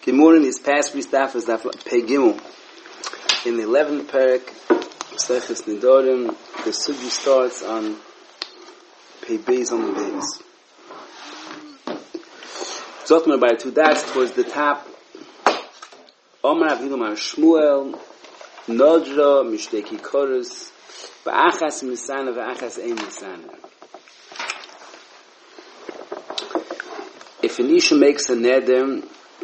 The morning is past Ristaf is Pei Gimel. In the 11th parak, Seches Nidorim, the Sugi starts on Pei Beis on the Beis. Zotmer by two dots towards the top. Omer Avinu Mar Shmuel, Nodra, Mishteki Korus, V'achas Misana, V'achas Ein Misana. If an Isha makes a neder,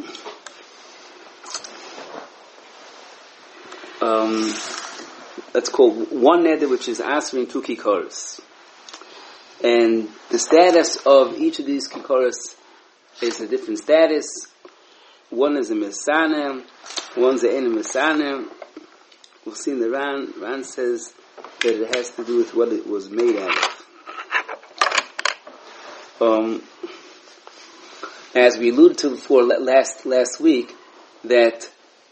let's call one neder which is answering two kikoros. And the status of each of these kikoros is a different status. One is a Mesana, one's a Ein Mesana. We'll see in the Ran. Ran says that it has to do with what it was made out of. As we alluded to before last week, that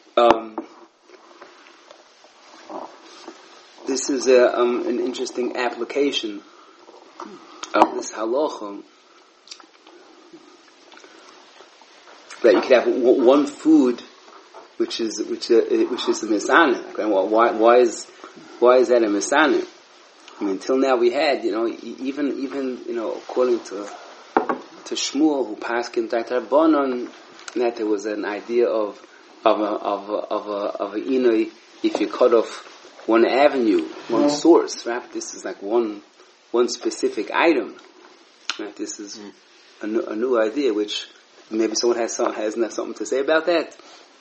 this is an interesting application of this halacha, that you could have one food which is a misana. Why is that a misana? I mean, until now we had, even according to Shmuel, who passed in Tarbonon, that there was an idea of a inui if you cut off one avenue, one source, right? This is like one specific item, right? This is a new idea, which maybe someone has something to say about that.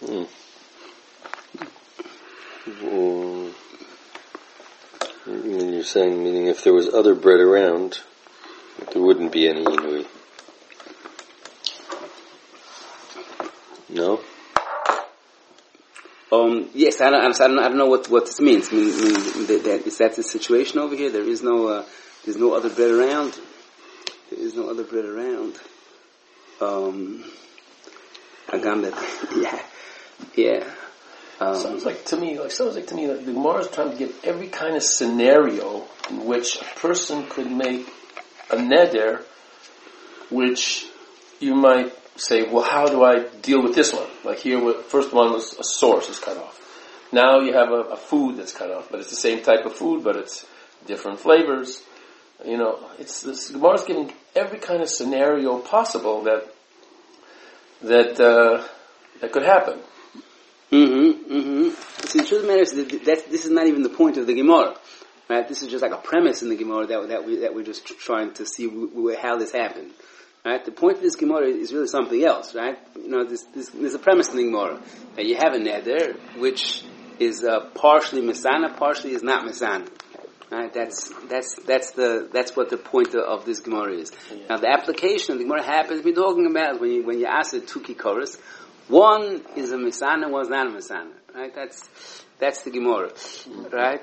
You're saying, meaning if there was other bread around, there wouldn't be any inui. No? Yes, I don't know what this means. I mean, is that the situation over here? There's no other bread around. There is no other bread around. Yeah. Sounds like to me that the Gemara is trying to give every kind of scenario in which a person could make a neder, which you might say, well, how do I deal with this one? Like here, the first one was a source is cut off. Now you have a food that's cut off, but it's the same type of food, but it's different flavors. It's this Gemara is giving every kind of scenario possible that could happen. See, the truth of the matter is that this is not even the point of the Gemara, right? This is just like a premise in the Gemara that we're just trying to see how this happened. Right? The point of this Gemara is really something else, right? There's a premise in the Gemara that you have a neder which is partially Mesana, partially is not Mesana. Right? That's what the point of this Gemara is. Yeah. Now the application of the Gemara happens to be talking about when you ask the two kikoros, one is a Mesana, one's not a Mesana. Right? That's the Gemara, right?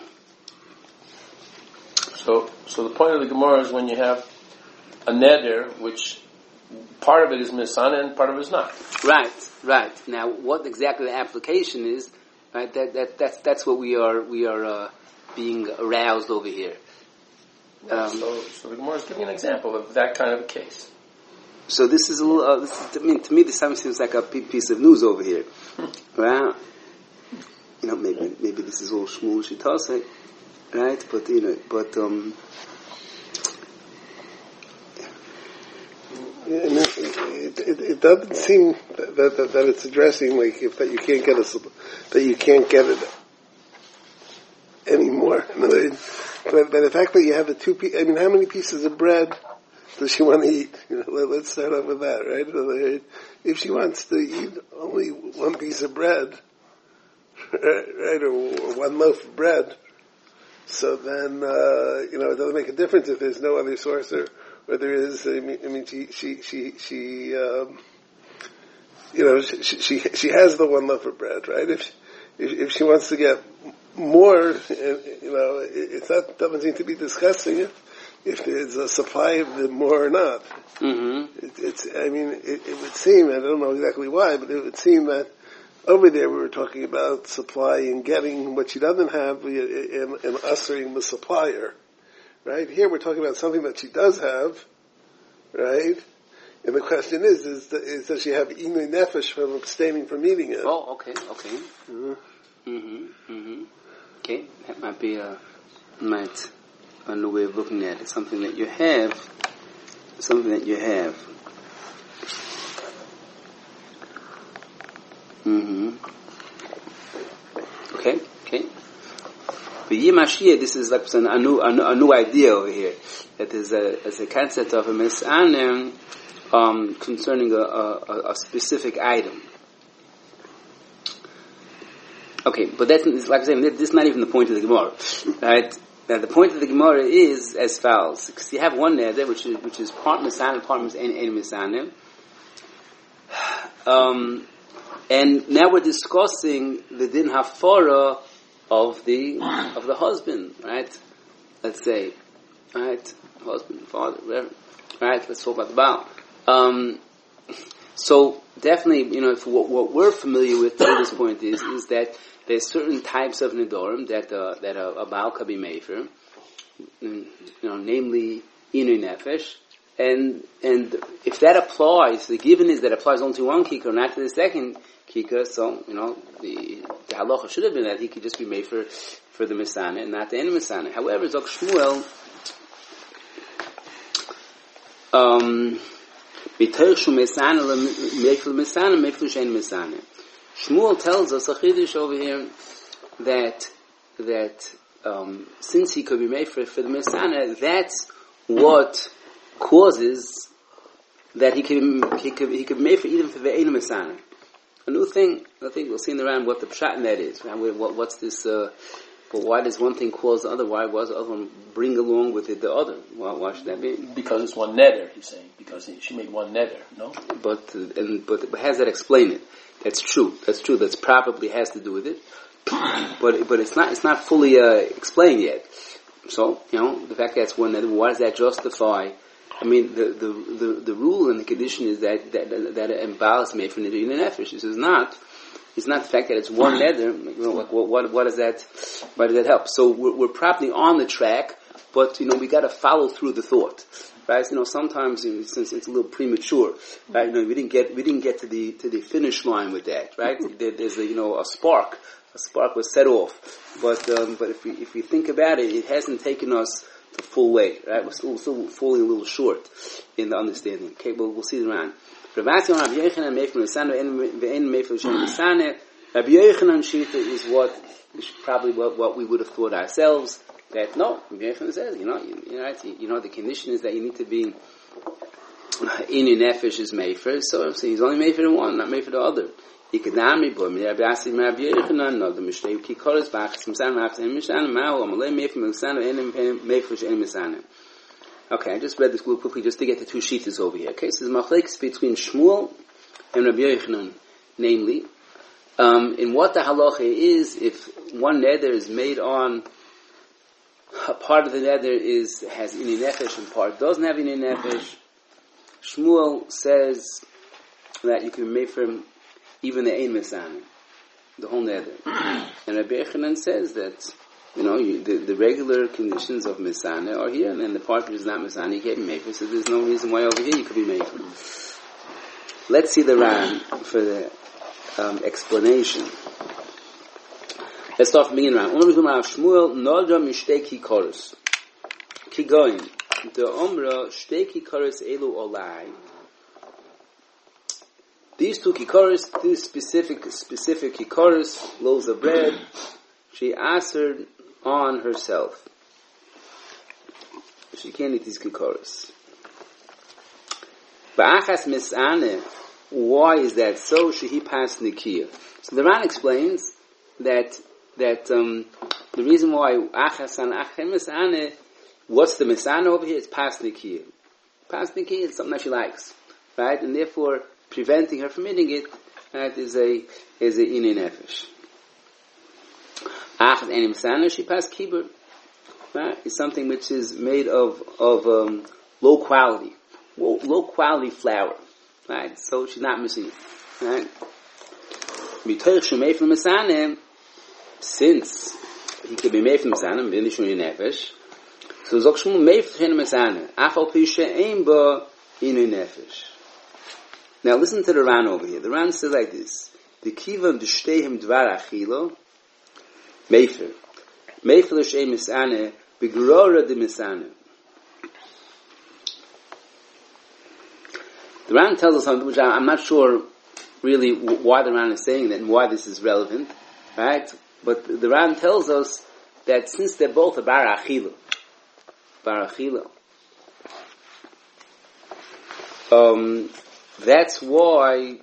So the point of the Gemara is when you have a neder, which part of it is misana and part of it is not. Right. Now, what exactly the application is, right? That's what we are being aroused over here. So the Gemara is giving an example of that kind of a case. So this is a little. To me, this seems like a piece of news over here. Right? Maybe this is all Shmuel Shitase, right? But it doesn't seem that it's addressing that you can't get it anymore. But the fact that you have the two pieces, how many pieces of bread does she want to eat? Let's start off with that, right? If she wants to eat only one piece of bread, right, or one loaf of bread, so then it doesn't make a difference if there's no other source or there is. She has the one loaf of bread, right? If she wants to get more, it's not doesn't seem to be discussing if there's a supply of the more or not. It would seem, I don't know exactly why, but it would seem that over there we were talking about supply and getting what she doesn't have and ushering the supplier. Right? Here we're talking about something that she does have, right? And the question is does she have inui nefesh from abstaining from eating it? Oh, okay. Okay, that might be a new way of looking at it. Something that you have. Okay. But Yimashia, this is like a new idea over here. That there's a concept of a misanim concerning a specific item. Okay, but that's like I'm saying. This is not even the point of the Gemara, right? Now the point of the Gemara is as follows: because you have one neder which is part misanim, part misanim. And now we're discussing the din hafara of the husband, right? Let's say, right, husband, father, whatever. Right? Let's talk about the Baal. So definitely, if what we're familiar with to this point is that there's certain types of nedorim that a Baal could be made for, namely inui nefesh. And if that applies, the given is that applies only to one kikar, not to the second kikar. So the halacha should have been that he could just be made for the misana and not the end misana. However, Zok Shmuel, Shmuel tells us a chiddush over here that since he could be made for the misana, that's what causes that he could be made for even for the Ein Misana. A new thing, I think we'll see in the round what the pshat in that is. Right? What's this? But why does one thing cause the other? Why does the other one bring along with it the other? Why should that be? Because it's one neder, he's saying. Because she made one neder, no? But how does that explain it? That's true. That's probably has to do with it. But it's not fully explained yet. So the fact that it's one neder, why does that justify? I mean, the rule and the condition is that an Baal is made for neder in nefesh. This is not. It's not the fact that it's one neder. What does that? Why does that help? So we're probably on the track, but we got to follow through the thought, right? Sometimes since it's a little premature, right? We didn't get to the finish line with that, right? There's a spark. A spark was set off, but if we think about it, it hasn't taken us the full way, right? We're still falling a little short in the understanding. Okay, we'll see the round. Rabbi Yochanan Shita is probably what we would have thought ourselves. That no, Rabbi Yochanan says, the condition is that you need to be in your nefesh is made for. So he's only made for the one, not made for the other. Okay, I just read this real quickly just to get the two sheets over here. Okay, so there's machlekes between Shmuel and Rabbi Yochanan, namely, in what the halacha is if one neder is made on a part of the neder has inui nefesh and part doesn't have inui nefesh. Shmuel says that you can make from even the ein misana, the whole neder, and Rabbi Yochanan says that the regular conditions of misana are here, and then the part which is not misana you can't be made for. So there's no reason why over here you could be made for. Let's see the Ran for the explanation. Let's start from the beginning. Ran. Shmuel nodra mishteki korus. Keep going. The omra shteki korus elu olai. These two kikoris, these specific kikoris, loaves of bread, she answered on herself. She can't eat these kikoris. Ba'achas misane, why is that so? Shehi pas nikiya. So the Ran explains that the reason why achas and achas misane, what's the misane over here? It's pas nikiya. Pas nikiya is something that she likes, right? And therefore, preventing her from eating it, that is a inui nefesh. Achas enim sana, she passed kibur. Right? It's something which is made of low quality flour. Right? So she's not missing it. Right? Mitoich shemei from misanim, since he could be made from misanim, v'inish inui nefesh. So zok shmu mei from misanim, achal pi she'ein ba inui nefesh. Now listen to the Ran over here. The Ran says like this: the kivan d'shteihem dvar achilo meifer l'shei misane b'grora de misane. The Ran tells us something which I'm not sure really why the Ran is saying that and why this is relevant, right? But the Ran tells us that since they're both a bar achila, that's why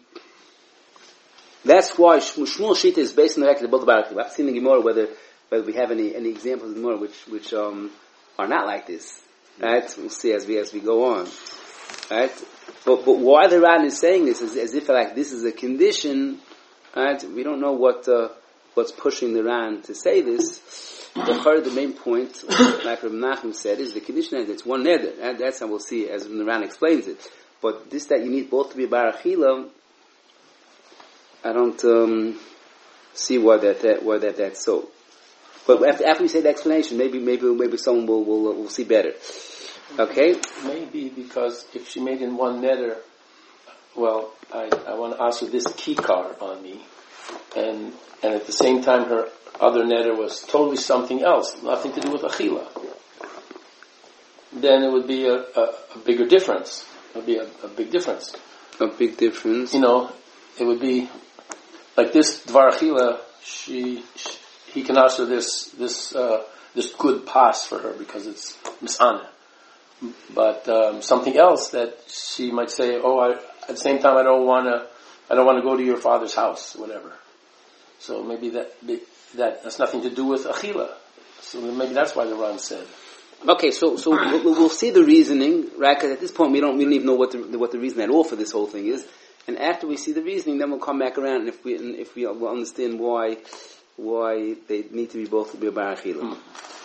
Shmuel Shita is based on the fact that they're both bar achila. I've seen in the Gemara whether we have any examples in the Gemara which are not like this, right? We'll see as we go on, right? But why the Ran is saying this is as if like this is a condition, right? We don't know what's pushing the Ran to say this. The main point, like Rav Nachum said, is the condition that it's one neder. That's how we'll see as the Ran explains it. But this that you need both to be bar achila, I don't see why that's so. But after we say the explanation, maybe someone will see better. Okay? Maybe because if she made in one neder, well, I want to ask her this kikar on me, and at the same time her other neder was totally something else, nothing to do with achila. Then it would be a bigger difference. It would be a big difference. A big difference. You know, it would be like this dvar achila. He can ask her this good pass for her because it's misana. But something else that she might say, at the same time I don't want to go to your father's house, whatever. So maybe that's nothing to do with achila. So maybe that's why the Ran said. Okay, so we'll see the reasoning, right? Because at this point we don't even know what the reason at all for this whole thing is. And after we see the reasoning, then we'll come back around and if we will understand why they need to be both to be bar achila.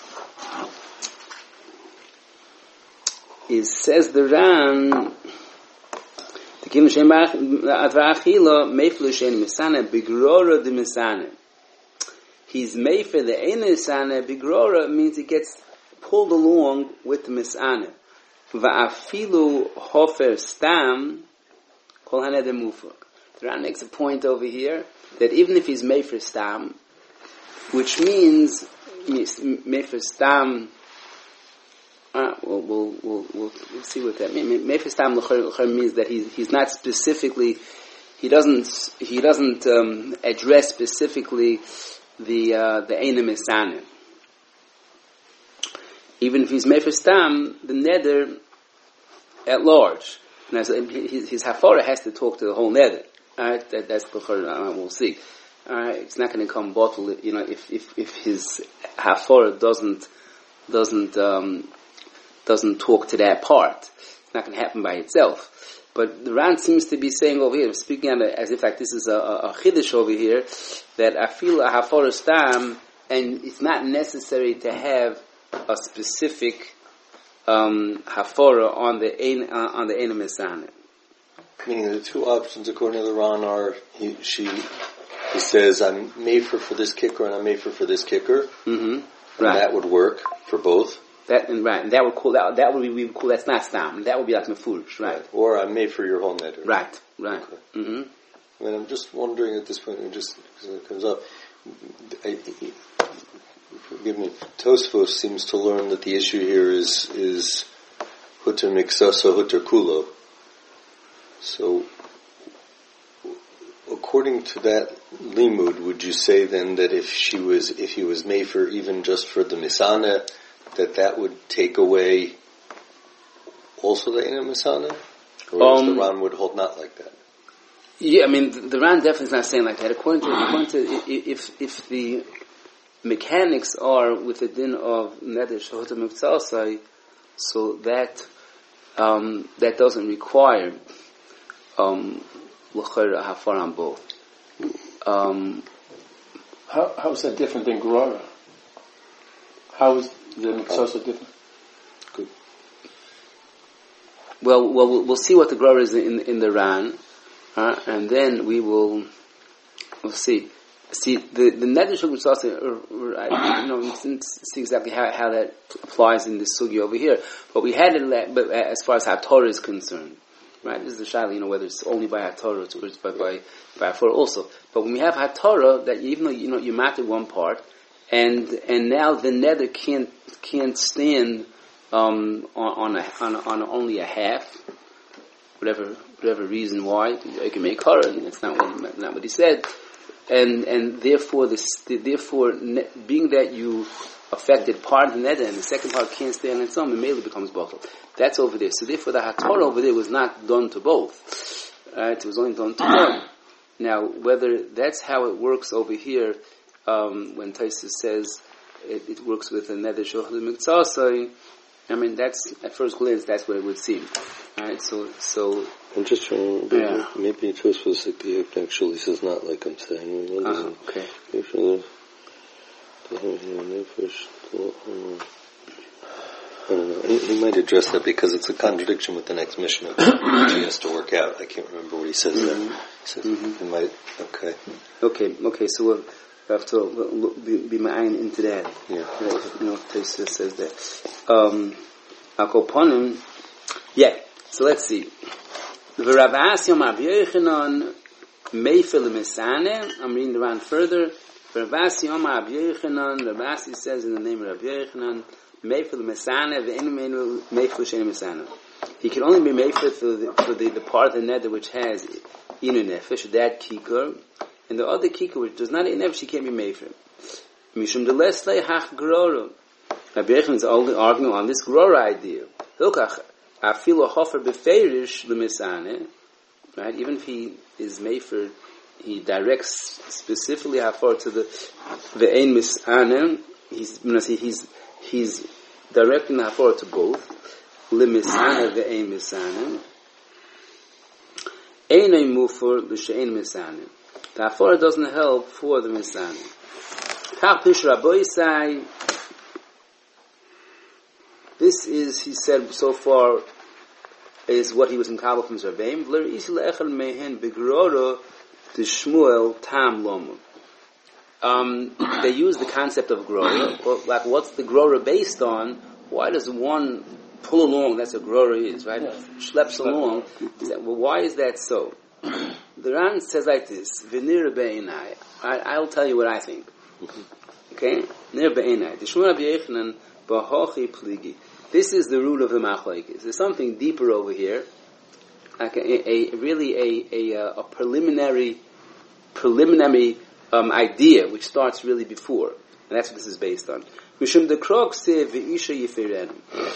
It says the Ran, the kim shem advar achila meiflu shein misane bigrora de misane. He's made for the ein misane bigrora means it gets pulled along with the misane. Va'afilu hofer stam kol haneder mufak. The Ran makes a point over here that even if he's made for stam, which means made for stam. We'll see what that means. Mefer stam l'chor means that he's not specifically, he doesn't address specifically the Einim Misanim. Even if he's mefer stam, the neder at large. Now, so his hafara has to talk to the whole neder. Alright, that's l'chor. We'll see. Alright, it's not going to come bottle. You know, if his hafara doesn't talk to that part. It's not going to happen by itself. But the Ran seems to be saying over here, speaking as if like this is a chiddush over here, that I feel a hafara stam, and it's not necessary to have a specific hafara on the ein misane. Meaning the two options according to the Ran are he says I'm made for this kicker and I'm made for this kicker. Mm-hmm. Right. That would work for both. And that would call we would call that's not stam. That would be like mefurish, right? Or I'm made for your whole neder. Right. Okay. Mm-hmm. I mean, I'm just wondering at this point, just because it comes up. Forgive me. Tosfos seems to learn that the issue here is huter miksasa huter kulo. So, according to that limud, would you say then that if he was made for even just for the misana, that would take away also the Eina Misana? Or the Ran would hold not like that? Yeah, I mean, the Ran definitely is not saying like that. According to if the mechanics are with the din of Neder Shehota Mivtzasai, so that doesn't require L'chor a hafar on both. How is that different than Gerara? How is the Mitzvah different? Good. Well, we'll see what the Gerara is in the Ran, and then we'll see. See the Neder Shel Mitzvah. See exactly how that applies in this sugi over here. But we had it, but as far as HaTorah is concerned, Right? This is the shayla, whether it's only by HaTorah or it's by Hafara also. But when we have HaTorah, that even though, you matter one part, and now the nether can't stand, on only a half, whatever reason why, you can make Hara, and it's not what he said. And therefore, being that you affected part of the nether and the second part can't stay on its own, it mainly becomes bottled. That's over there. So therefore, the HaTorah over there was not done to both. Right? It was only done to one. Now, whether that's how it works over here, when Taisus says it works with a nether shochad miktsasai, I mean, that's, at first glance, that's what it would seem. Alright, so I'm just trying to remember, maybe it was like the actually says not like I'm saying. Okay. I don't know. He might address that because it's a contradiction with the next Mishnah, which he has to work out. I can't remember what he says there. He says he might, Okay, so we'll have to be ma'ayin into that. Yeah. Taisus says that. Akoponim, so let's see. V'Rav Asi Amar Rabbi Yochanan Meifel Mesane. I'm reading the round further. Rav Asi Amar Rabbi Yochanan. Rav Asi says in the name of Rabbi Yochanan, Meifel Mesane ve'enu Meifel Shein Mesane. He can only be Meifel for the part of the nether which has Inu Nefesh, that kikar, and the other kikar which does not Inu Nefesh, he can't be Meifel. Mishum de Leslei Hach Groro. Rabbi Yochanan is arguing on this Groro idea. Hilkach Afilo Hofer Befeirish Lemesane, right? Even if he is Mefer, he directs specifically Hafar to the Ein Misane. He's directing the Hafar to both Lemesane Ve'ein Misane. Einay Mufer L'She'ein Misane. The Hafar doesn't help for the Misane. Kach Pish Rabboisai. This is, he said so far, is what he was in Kabbalah from Zarbeim. V'ler isi le'echad mehen begrora de Shmuel tam lomu. They use the concept of grora. Well, like, what's the grora based on? Why does one pull along? That's what grora is, right? Yeah. Schleps along. Why is that so? The Ran says like this: V'nir be'enai. I'll tell you what I think. Okay, nir be'enai. The Shmuel Rabbi Yochanan b'hochi pligi. This is the root of the machlokes. There's something deeper over here, like a preliminary idea which starts really before, and that's what this is based on. Mishum de krok se v'isha yifirenu.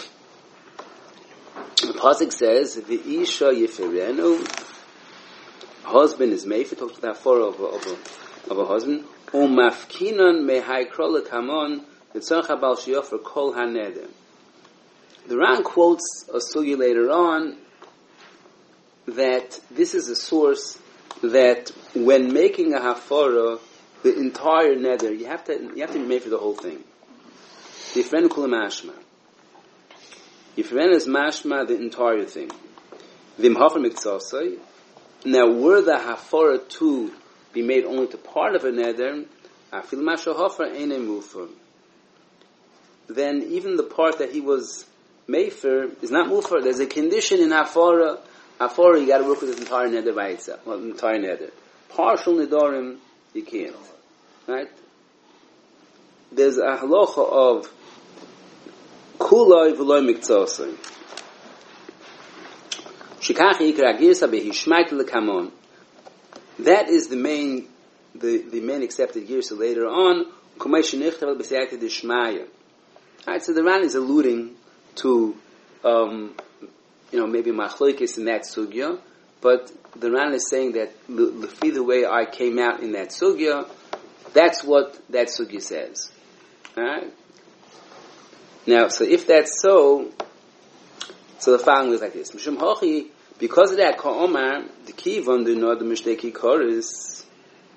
The pasuk says v'isha yifirenu. Husband is meifet, talks about of a husband. Umafkinan mehaykro lekamon v'tzarcha bal shiyofer kol haneder. The Ran quotes a sugi later on that this is a source that when making a hafara, the entire nether, you have to be made for the whole thing. Yifren kula mashma. Yifren is mashma, the entire thing. Vim hafer miktsasai. Now, were the hafara to be made only to part of a nether, afil masha hafer einay mufer. Then even the part that he was Mefer is not mufer. There's a condition in Hafara. Hafara, you got to work with the entire nether by itself. Well, the entire nether. Partial nedarim, you can't. Right? There's a halacha of kulai v'loi miktsasai. Shikach yikra girsa behishmait lekamon. That is the main accepted girsa later on. Kumay shenichtav b'sayati d'shmaya. Right, so the Ran is alluding to, maybe machlokes in that sugya, but the Ran is saying that the way I came out in that sugya, that's what that sugya says. Alright? Now, so if that's so the following is like this. Mishum hochi, because of that, ka'omar, the kivon do not the mishteki koris,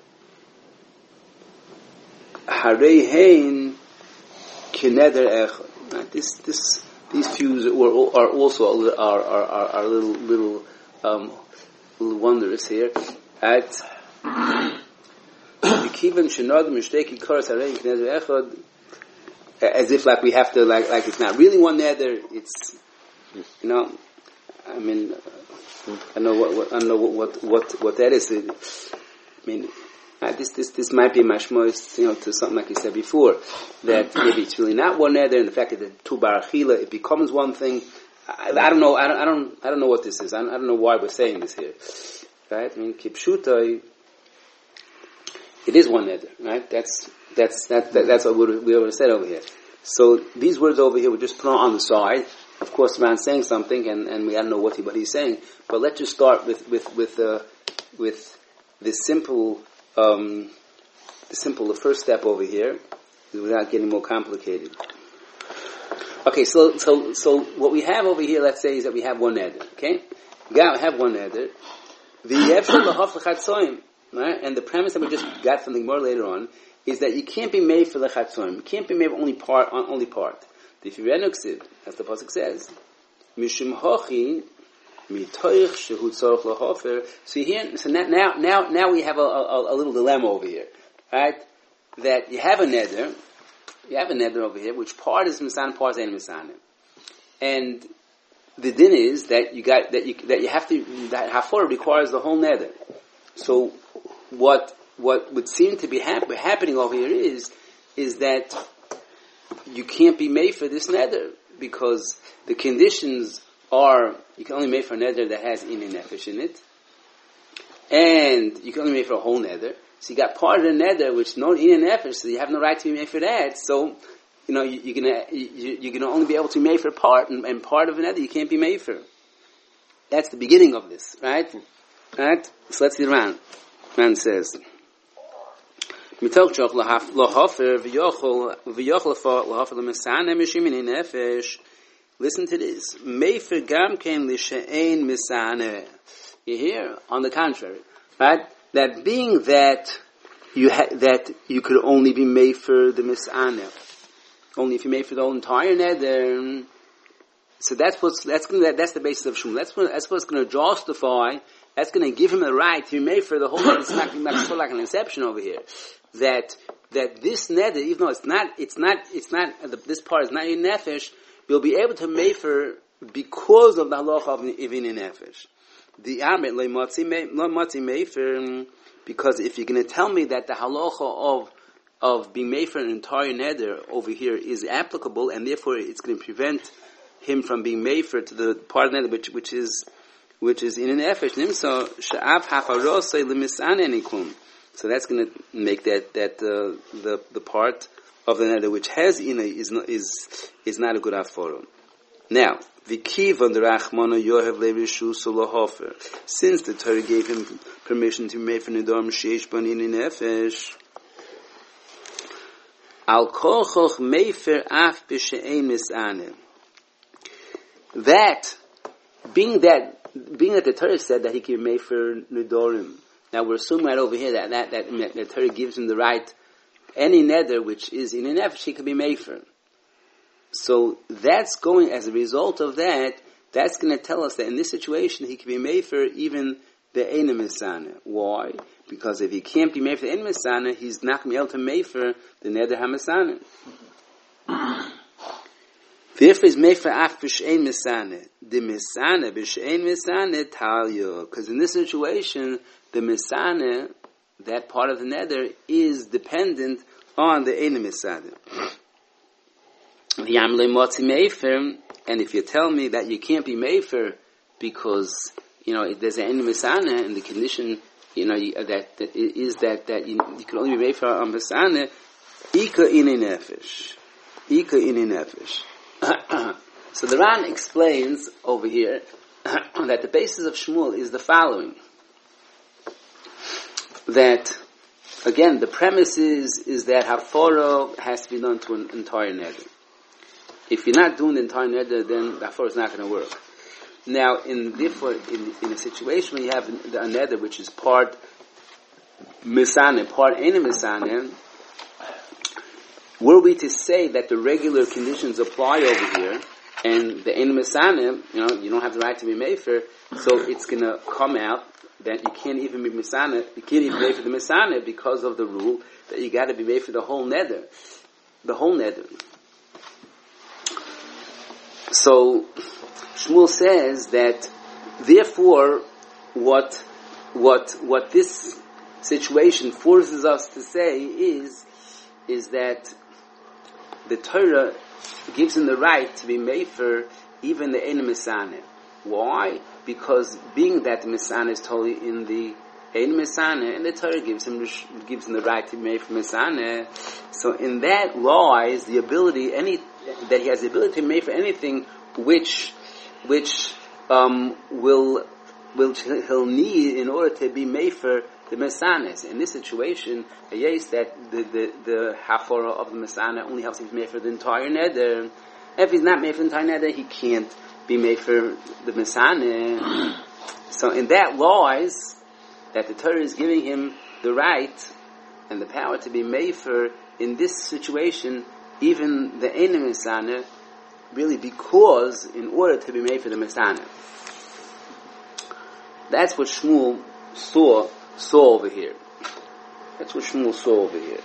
harei hein kineder echad. These feuds are also are little wondrous here. At the kivan shenad mishteki karas harei kineder echad, as if like we have to like it's not really one nether. It's I don't know what that is. I mean, this might be mashmos, to something like you said before, that maybe it's really not one neder, and the fact that the two barachila, it becomes one thing. I don't know. I don't know what this is. I don't know why we're saying this here. Right? I mean, kipshuta, it is one neder, right? That's what we already said over here. So these words over here were just put on the side. Of course, the man's saying something, and we don't know what he's saying. But let's just start with the simple, the first step over here, without getting more complicated. Okay, so what we have over here, let's say, is that we have one neder. Okay, we have one neder. The yevshel lahaf lechatzoim, right? And the premise that we just got from the Gemara later on is that you can't be made for lechatzoim. You can't be made for only part. The Firenuksiv, as the pasuk says, Mishum Hochi Mitoich Shehu Tzorach Lahofer. So now we have a little dilemma over here, right? That you have a neder over here, which part is misan, part is ain't misan, and the din is that you have to, that hafora requires the whole neder. So what would seem to be happening over here is that you can't be made for this neder, because the conditions are, you can only make for a neder that has inin nefesh in it, and you can only make for a whole neder. So you got part of the neder which no inin nefesh, so you have no right to be made for that. So you're gonna only be able to be made for part, and part of a neder you can't be made for. That's the beginning of this, right? Right. So let's see the Ran. Ran says, Mitoch choch lahofer v'yochel lahofer l'misane mishimin nefesh. Listen to this. Meifer gam ken l'she'ein misane. You hear? On the contrary, right? That being that you could only be made for the misane, only if you made for the whole entire neder. So that's the basis of Shmuel. That's what's going to justify. That's going to give him the right to be made for the whole neder. It's not so like an exception over here. That this neder, even though this part is not in nefesh, we'll be able to make for because of the halacha of even in nefesh. The amet le matzi mefer, because if you're going to tell me that the halacha of being made for an entire neder over here is applicable, and therefore it's going to prevent him from being made for to the part of the neder which is in an nefesh, nimsa sha'af hafarosei lemisane nikum. So that's going to make that the part of the neder which has ina is not a good aforo. Now, v'kivan derachmana yohev levishu solohofer. Since the Torah gave him permission to be made for nedarim sheish banin nefesh, al kochoch meifer af b'she'ein misane. That being that the Torah said that he can be made for nedarim. Now we're assuming right over here that the Torah gives him the right, any neder which is in an nefesh he could be made for. So that's going, as a result of that, that's going to tell us that in this situation he can be made for even the Eina Misana. Why? Because if he can't be made for the Eina Misana, he's not going to be able to make for the neder HaMisana. Therefore, is made for af b'she'ein misane. The misane b'she'ein misane talyo. Because in this situation, the misane, that part of the neder, is dependent on the eina misane. V'yam le'motzi meifer, and if you tell me that you can't be meifer because there's an eina misane, and the condition that you can only be meifer on misane, ika inei nefesh. So the Ran explains over here that the basis of Shmuel is the following. That, again, the premise is that hafara has to be done to an entire neder. If you're not doing the entire neder, then the hafara is not going to work. Now, in a situation where you have a neder which is part misane, part eina misane, were we to say that the regular conditions apply over here, and the eina misane, you don't have the right to be made for, so it's going to come out that you can't even be misane, you can't even made for the misane because of the rule that you got to be made for the whole neder. So Shmuel says that therefore, what this situation forces us to say is that the Torah gives him the right to be mefer even the Ein Misana. Why? Because being that the Misana is totally in the Ein Misana, and the Torah gives him the right to be mefer Misana. So in that lies the ability, that he has the ability to be mefer anything which he'll need in order to be mefer the Mesanes. In this situation, yes, that the hafara of the Mesana only helps him to mefer the entire neder. If he's not mefer the entire neder, he can't be mefer the Mesane. So in that lies that the Torah is giving him the right and the power to be mefer in this situation, even the Ein Mesana, really because in order to be mefer the Mesana. That's what Shmuel saw over here. That's what Shmuel saw over here.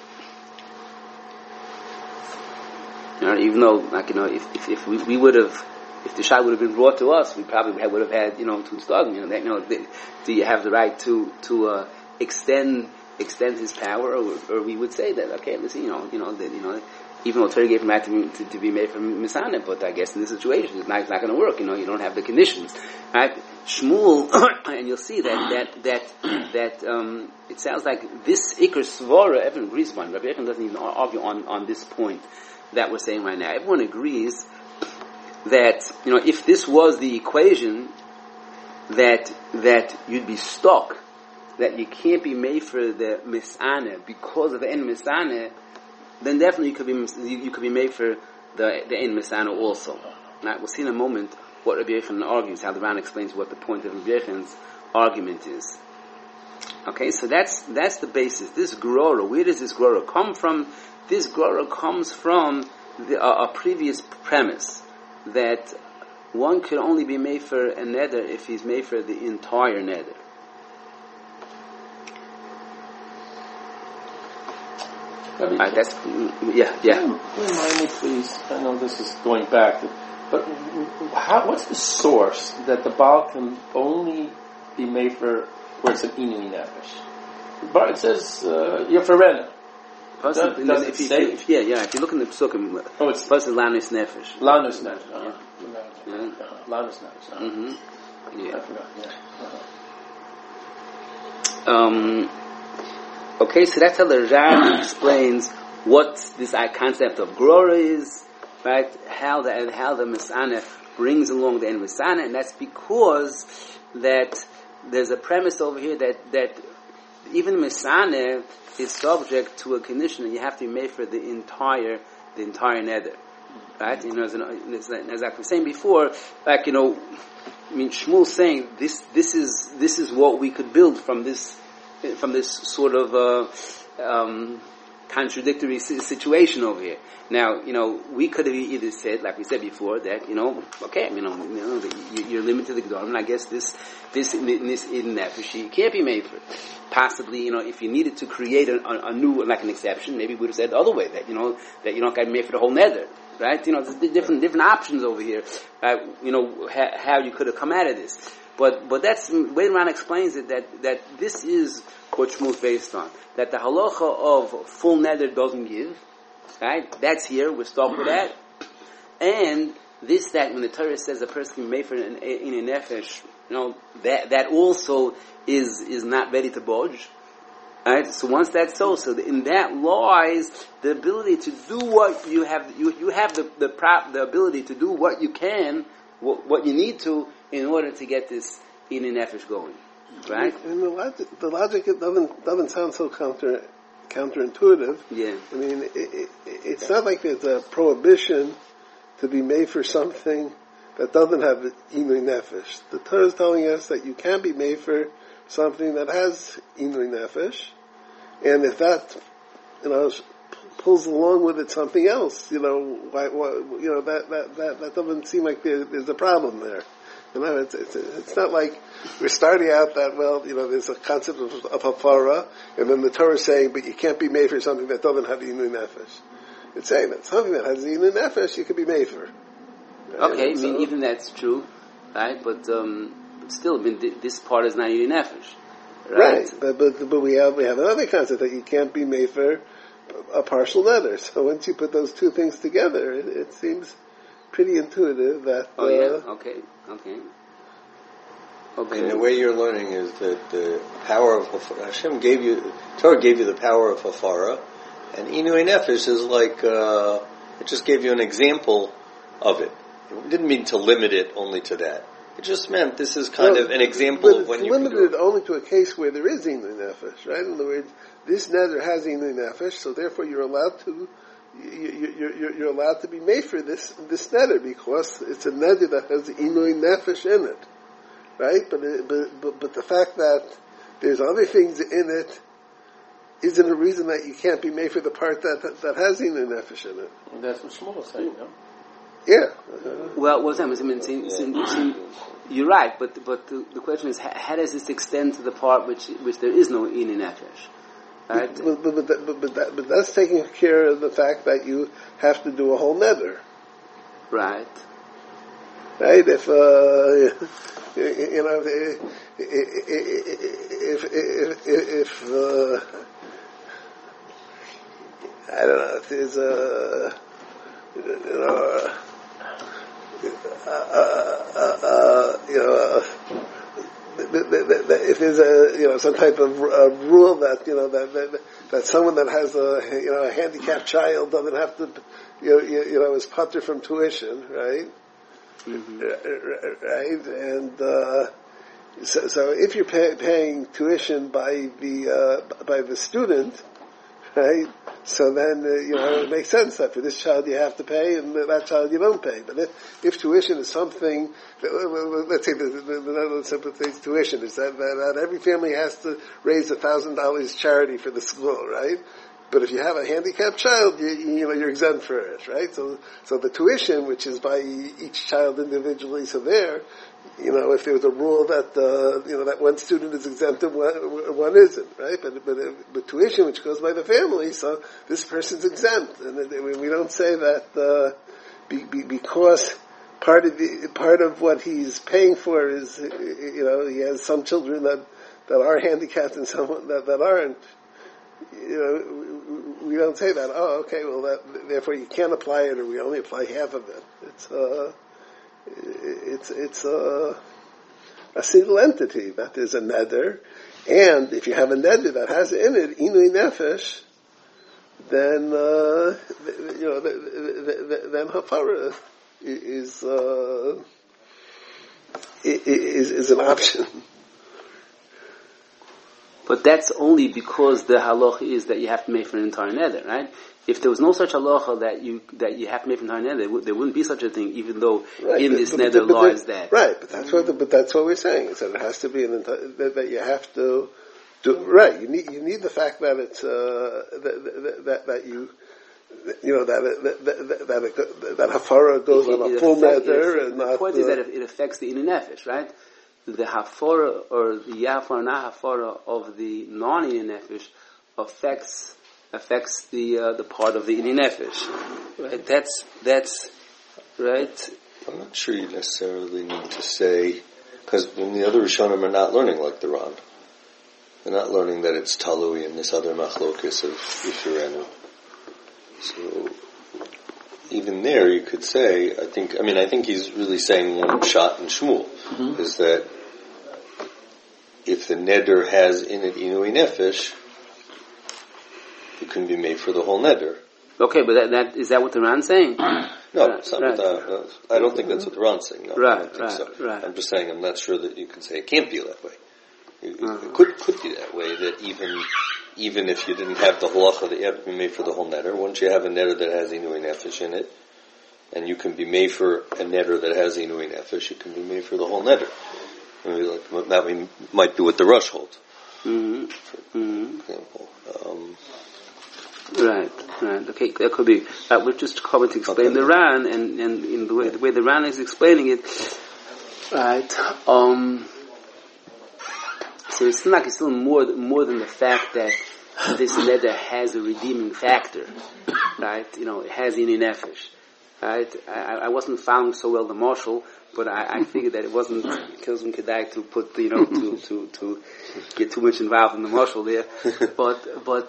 Even though, if we would have, if the Shai would have been brought to us, we probably would have had, two stagim. Do you have the right to extend his power, or we would say that, okay, listen, even though Torah gave him right to be made from Misana, but I guess in this situation it's not going to work. You don't have the conditions, right? Shmuel, and you'll see that it sounds like this Iker Svara, Evan agrees on. Rabbi Yechon doesn't even argue on this point that we're saying right now. Everyone agrees that if this was the equation, that you'd be stuck, that you can't be made for the Misana because of the Ein Misana, then definitely you could be made for the Ein Misana also. Right? We'll see in a moment what Rabbi Yechon argues, how the Ran explains what the point of Rabbi Yechon's argument is. Okay, so that's the basis. This Grora, where does this Grora come from? This Grora comes from a previous premise that one could only be made for a neder if he's made for the entire neder. Remind me, please. I know this is going back, but what's the source that the Baal can only be made for where it's an inui nefesh? But it says Yoferena. If you look in the Psukim, it's first Lanus Nefesh. Lanus Nefesh. Lanus Nefesh. Mm-hmm. Yeah. I forgot. Okay, so that's how the Ran explains what this concept of Grora is, right? How the Misana brings along the Ein Misana, and that's because that there's a premise over here that even Misana is subject to a condition, and you have to be made for the entire neder, right? As I was saying before, Shmuel's saying this is what we could build from this sort of contradictory situation over here. Now, we could have either said, like we said before, that you're limited to the Gedolim, and I guess this in Nefesh can't be made for. Possibly, if you needed to create a new, like an exception, maybe we would have said the other way, that you don't got to be made for the whole nether, right? There's different options over here, right? How you could have come out of this. But that's the way Ran explains it, that this is what Shmuel's based on. That the halacha of full neder doesn't give, right? That's here, we're stuck with that. And that when the Torah says a person can be made for in a nefesh, that also is not ready to budge. Right? So once that's so in that lies the ability to do what you have. You have the ability to do what you can, what you need to, in order to get this in a nefesh going. Right? And the logic it doesn't sound so counterintuitive. Yeah. I mean, it's not like there's a prohibition to be made for something that doesn't have inui nefesh. The Torah is telling us that you can be made for something that has inui nefesh, and if that pulls along with it something else, that doesn't seem like there's a problem there. It's not like we're starting out that, there's a concept of hafara, and then the Torah is saying, but you can't be made for something that doesn't have inui nefesh. It's saying that something that has inui nefesh, you can be made for. Okay, even that's true, right? But But still, I mean, this part is not eating nefesh. Right. But we have another concept that you can't be made for a partial neder. So once you put those two things together, it seems pretty intuitive that. Okay. And the way you're learning is that the power of Hashem Torah gave you the power of hafara, and inui nefesh is like it just gave you an example of it. It didn't mean to limit it only to that. It just meant this is kind of an example of when you limited it only to a case where there is inui nefesh, right? In other words, this neder has inui nefesh, so therefore you're allowed to be made for this neder because it's a neder that has inui nefesh in it. Right, but the fact that there's other things in it isn't a reason that you can't be made for the part that has inui nefesh in it. That's what Shmuel is saying, no? Yeah. Well, what's that? You're right, but the question is, how does this extend to the part which there is no inui nefesh? Right? But that's taking care of the fact that you have to do a whole neder. Right. Right? If I don't know, if there's if there's some type of rule that that someone that has a handicapped child doesn't have to is putter from tuition, right? Mm-hmm. Right, and so if you're paying tuition by the student, right? So then it makes sense that for this child you have to pay, and that child you don't pay. But if tuition is something, let's say the simple thing tuition is that every family has to raise $1,000 charity for the school, right? But if you have a handicapped child, you're exempt for it, right? So the tuition, which is by each child individually, so there, if there was a rule that that one student is exempt and one isn't, right? But tuition, which goes by the family, so this person's exempt, and we don't say that because part of what he's paying for is he has some children that are handicapped and some that aren't. We don't say that. Oh, okay. Well, therefore you can't apply it, or we only apply half of it. It's a single entity that is a neder, and if you have a neder that has in it inui nefesh, then then hafara is an option. But that's only because the halacha is that you have to make for an entire neder, right? If there was no such halacha that you have to make for an entire neder, there wouldn't be such a thing, even though in this neder lies that. Right, but that's what we're saying. Is that it has to be that you have to do right. You need the fact that it's that hafara goes on a full neder and not. The point is that it affects the inui nefesh, right? The hafara or the yafar na hafara of the non-inui nefesh affects the part of the inui nefesh. Right? That's right. I'm not sure you necessarily need to say, because when the other Rishonim are not learning like the Ran, they're not learning that it's talui in this other machlokes of Yifirenu. So even there, you could say, I think he's really saying one shot in Shmuel, is that if the neder has in it inui nefesh, it can be made for the whole neder. Okay, but that is that what the Ran's saying? No, it's not what I don't think that's what the Ran's saying. No, right, I don't think so. Right. I'm just saying I'm not sure that you can say it can't be that way. It could be that way, that even if you didn't have the halacha that you have to be made for the whole neder, once you have a neder that has inui nefesh in it, and you can be made for a neder that has inui nefesh, you can be made for the whole neder. That might be what the Rush holds, for example. Right. Okay, that could be. We're just coming to explain the Ran, and in the way the Ran is explaining it, right? So it's like it's still more than the fact that this neder has a redeeming factor, right? It has inui nefesh. Right? I wasn't following so well the marshal, but I figured that it wasn't Kilzum Kedai to put, to get too much involved in the marshal there. But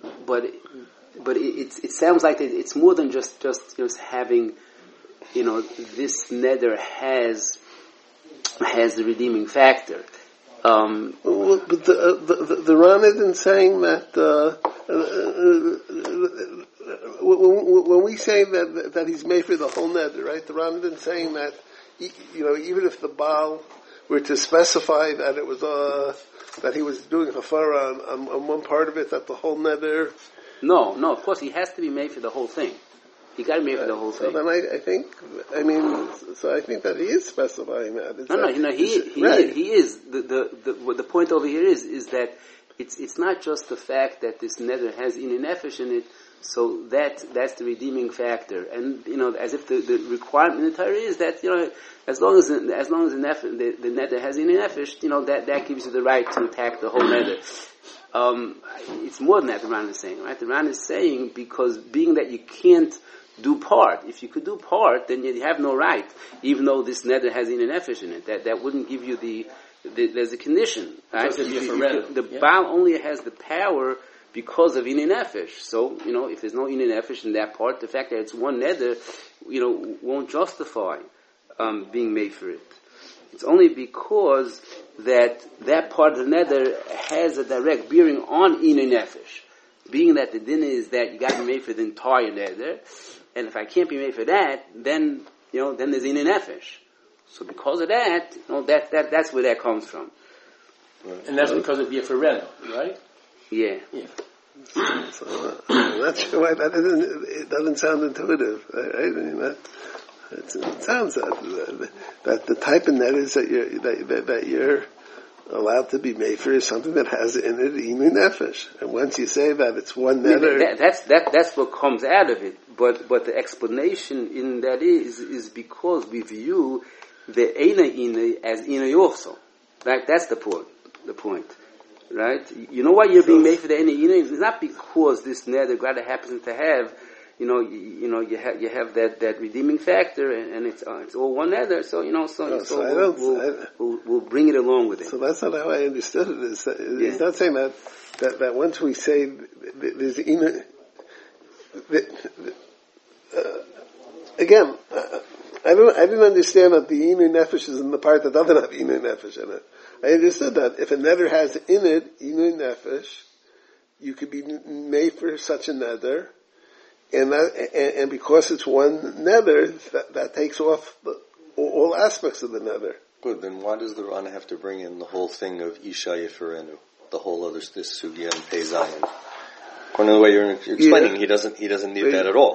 it sounds like it's more than just having, this neder has the redeeming factor. But the Ran isn't saying that when we say that he's made for the whole neder, right? The Ran isn't saying that even if the Baal were to specify that it was that he was doing hafara on one part of it, that the whole neder. No, of course he has to be made for the whole thing. He got to be made for the whole thing. So then I think that he is specifying that. He is. The point over here is that it's not just the fact that this neder has inu nefesh in it, so that's the redeeming factor. And as if the requirement in the Torah is that as long as the neder has inu nefesh, that gives you the right to attack the whole neder. It's more than that. The Ran is saying, right? The Ran is saying because being that you can't do part. If you could do part, then you have no right, even though this neder has inu nefesh in it. That wouldn't give you there's a condition, right? The Baal only has the power because of inu nefesh. So, if there's no inu nefesh in that part, the fact that it's one neder, won't justify being made for it. It's only because that part of the neder has a direct bearing on inu nefesh. Being that the din is that you got to be made for the entire neder, and if I can't be made for that, then there's inu nefesh. So because of that, that's where that comes from. Right. And that's because of Yefereno, right? Yeah. So, I'm not sure why it doesn't sound intuitive, right? I mean, it sounds that the type of net is that you're allowed to be made for is something that has in it inu nefesh. And once you say that it's one neder, that's what comes out of it. But the explanation in that is because we view the ina as ina also. Right? That's the point. Right? You know why you're being made for the ina? It's not because this neder grada happens to have. You have that redeeming factor, and it's all one neder. So we'll bring it along with it. So that's not how I understood it. It's not saying that once we say there's again. I didn't understand that the inu nefesh is in the part that doesn't have inu nefesh in it. I understood that if a neder has in it inu nefesh, you could be made for such a neder. And because it's one neder, that takes off all aspects of the neder. Good. Then why does the Ran have to bring in the whole thing of Isha Yeferenu, the whole other this sugya and Pei Zayin? According to the way you're explaining, he doesn't need that at all.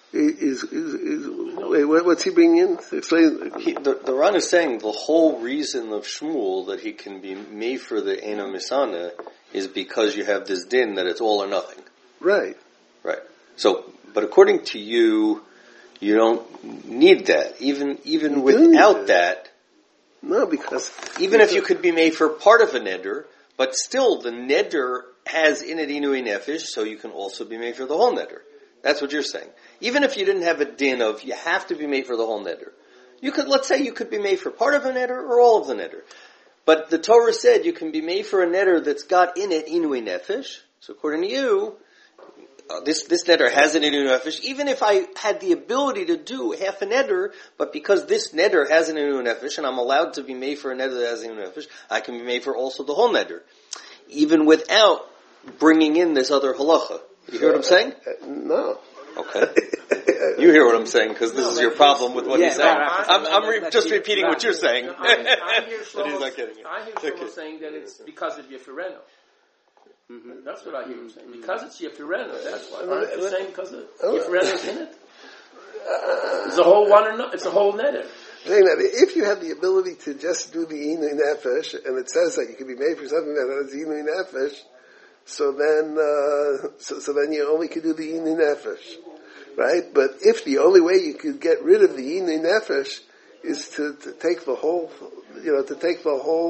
What's he bringing in? Explain. The Ran is saying the whole reason of Shmuel that he can be made for the Eina Misana is because you have this din that it's all or nothing. Right. So, but according to you, you don't need that. Even without that. No, because even if you could be made for part of a neder, but still the neder has in it inui nefesh, so you can also be made for the whole neder. That's what you're saying. Even if you didn't have a din of you have to be made for the whole neder, let's say you could be made for part of a neder or all of the neder. But the Torah said you can be made for a neder that's got in it inui nefesh. So according to you, this neder has an inu nefesh. Even if I had the ability to do half a neder, but because this neder has an inu nefesh, and I'm allowed to be made for a neder that has an inu nefesh, I can be made for also the whole neder, even without bringing in this other halacha. You hear what I'm saying? No. Okay. You hear what I'm saying, because this is your problem with what he's saying. I'm just repeating what you're saying. I hear Shlomo saying that it's because of Yefereno. Mm-hmm. That's what I hear him saying. Because it's Yefereno, that's why. Aren't you saying because of Yefereno's in it? It's a whole one, it's a whole neder. Saying that if you have the ability to just do the inu nefesh, and it says that you can be made for something that has inu nefesh, so then you only can do the inu nefesh, right? But if the only way you could get rid of the inu nefesh is to take the whole,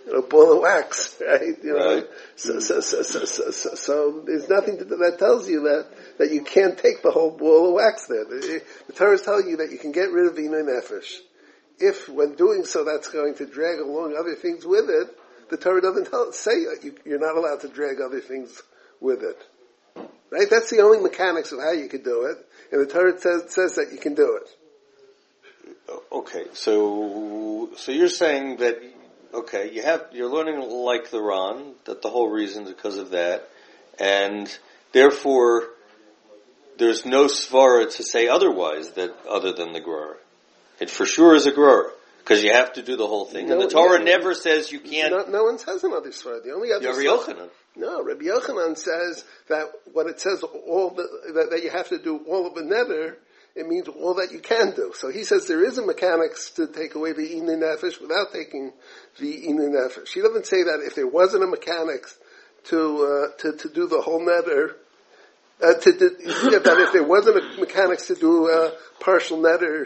a ball of wax, right? Right. So there's nothing that tells you that you can't take the whole ball of wax there. The Torah is telling you that you can get rid of Inui Nefesh. If, when doing so, that's going to drag along other things with it, the Torah doesn't say you're not allowed to drag other things with it. Right? That's the only mechanics of how you can do it, and the Torah says that you can do it. Okay, so you're saying that, okay, you're learning like the Ran, that the whole reason is because of that, and therefore there's no svara to say otherwise, that other than the Gror. It for sure is a Gror, because you have to do the whole thing, and the Torah never says you can't. No one says another svara. The only other Rabbi Yochanan. No, Rabbi Yochanan says that when it says that you have to do all of the neder, it means all that you can do. So he says there is a mechanics to take away the Inui Nefesh without taking the Inui Nefesh. He doesn't say that if there wasn't a mechanics to do the whole neder, that if there wasn't a mechanics to do a partial neder,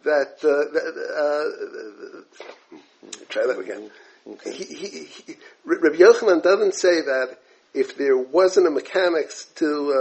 try that again. Okay. Rabbi Yochanan doesn't say that if there wasn't a mechanics to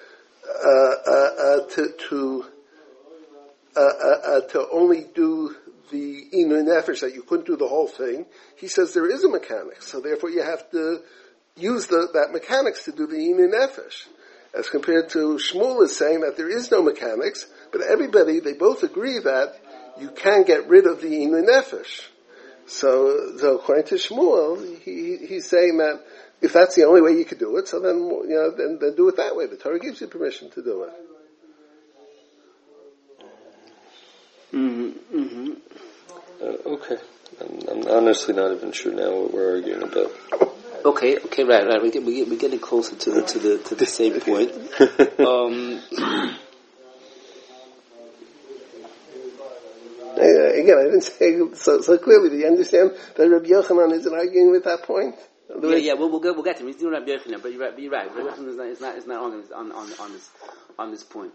only do the Inui Nefesh, that you couldn't do the whole thing. He says there is a mechanics, so therefore you have to use that mechanics to do the Inui Nefesh. As compared to Shmuel is saying that there is no mechanics, but they both agree that you can get rid of the Inui Nefesh. So according to Shmuel, he's saying that if that's the only way you could do it, so then then do it that way. The Torah gives you permission to do it. Okay, I'm honestly not even sure now what we're arguing about. Okay, right. We're getting closer to the same point. Again, I didn't say so clearly. Do you understand that Rabbi Yochanan isn't arguing with that point? Yeah. We'll get to him. He's doing Rabbi Yochanan, but you're right. Rabbi Yochanan is not on this point.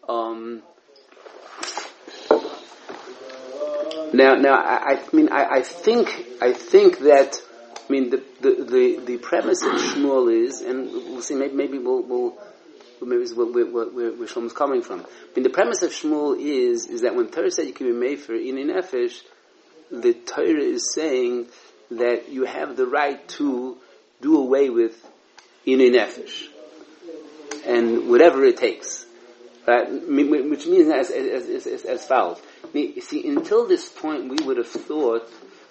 Now, I think that, the premise of Shmuel is, and we'll see, maybe where Shlomo's coming from. The premise of Shmuel is that when Torah said you can be made for Inui Nefesh, the Torah is saying that you have the right to do away with Inui Nefesh, and whatever it takes, right? Which means as follows. See, until this point, we might have thought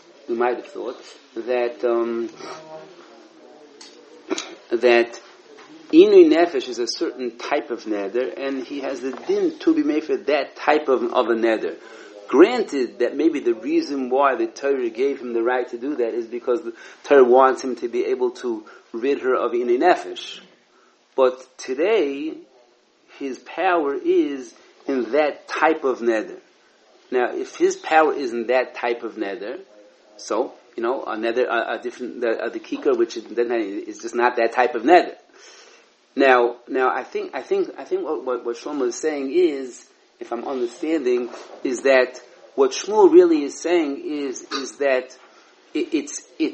that Inui Nefesh is a certain type of neder, and he has the din to be made for that type of a neder. Granted that maybe the reason why the Torah gave him the right to do that is because the Torah wants him to be able to rid her of Inui Nefesh. But today, his power is in that type of neder. Now, if his power is in that type of neder, so, a neder, the kikar, which is just not that type of neder. Now, I think what Shlomo is saying is, if I'm understanding, is that what Shmuel really is saying is that it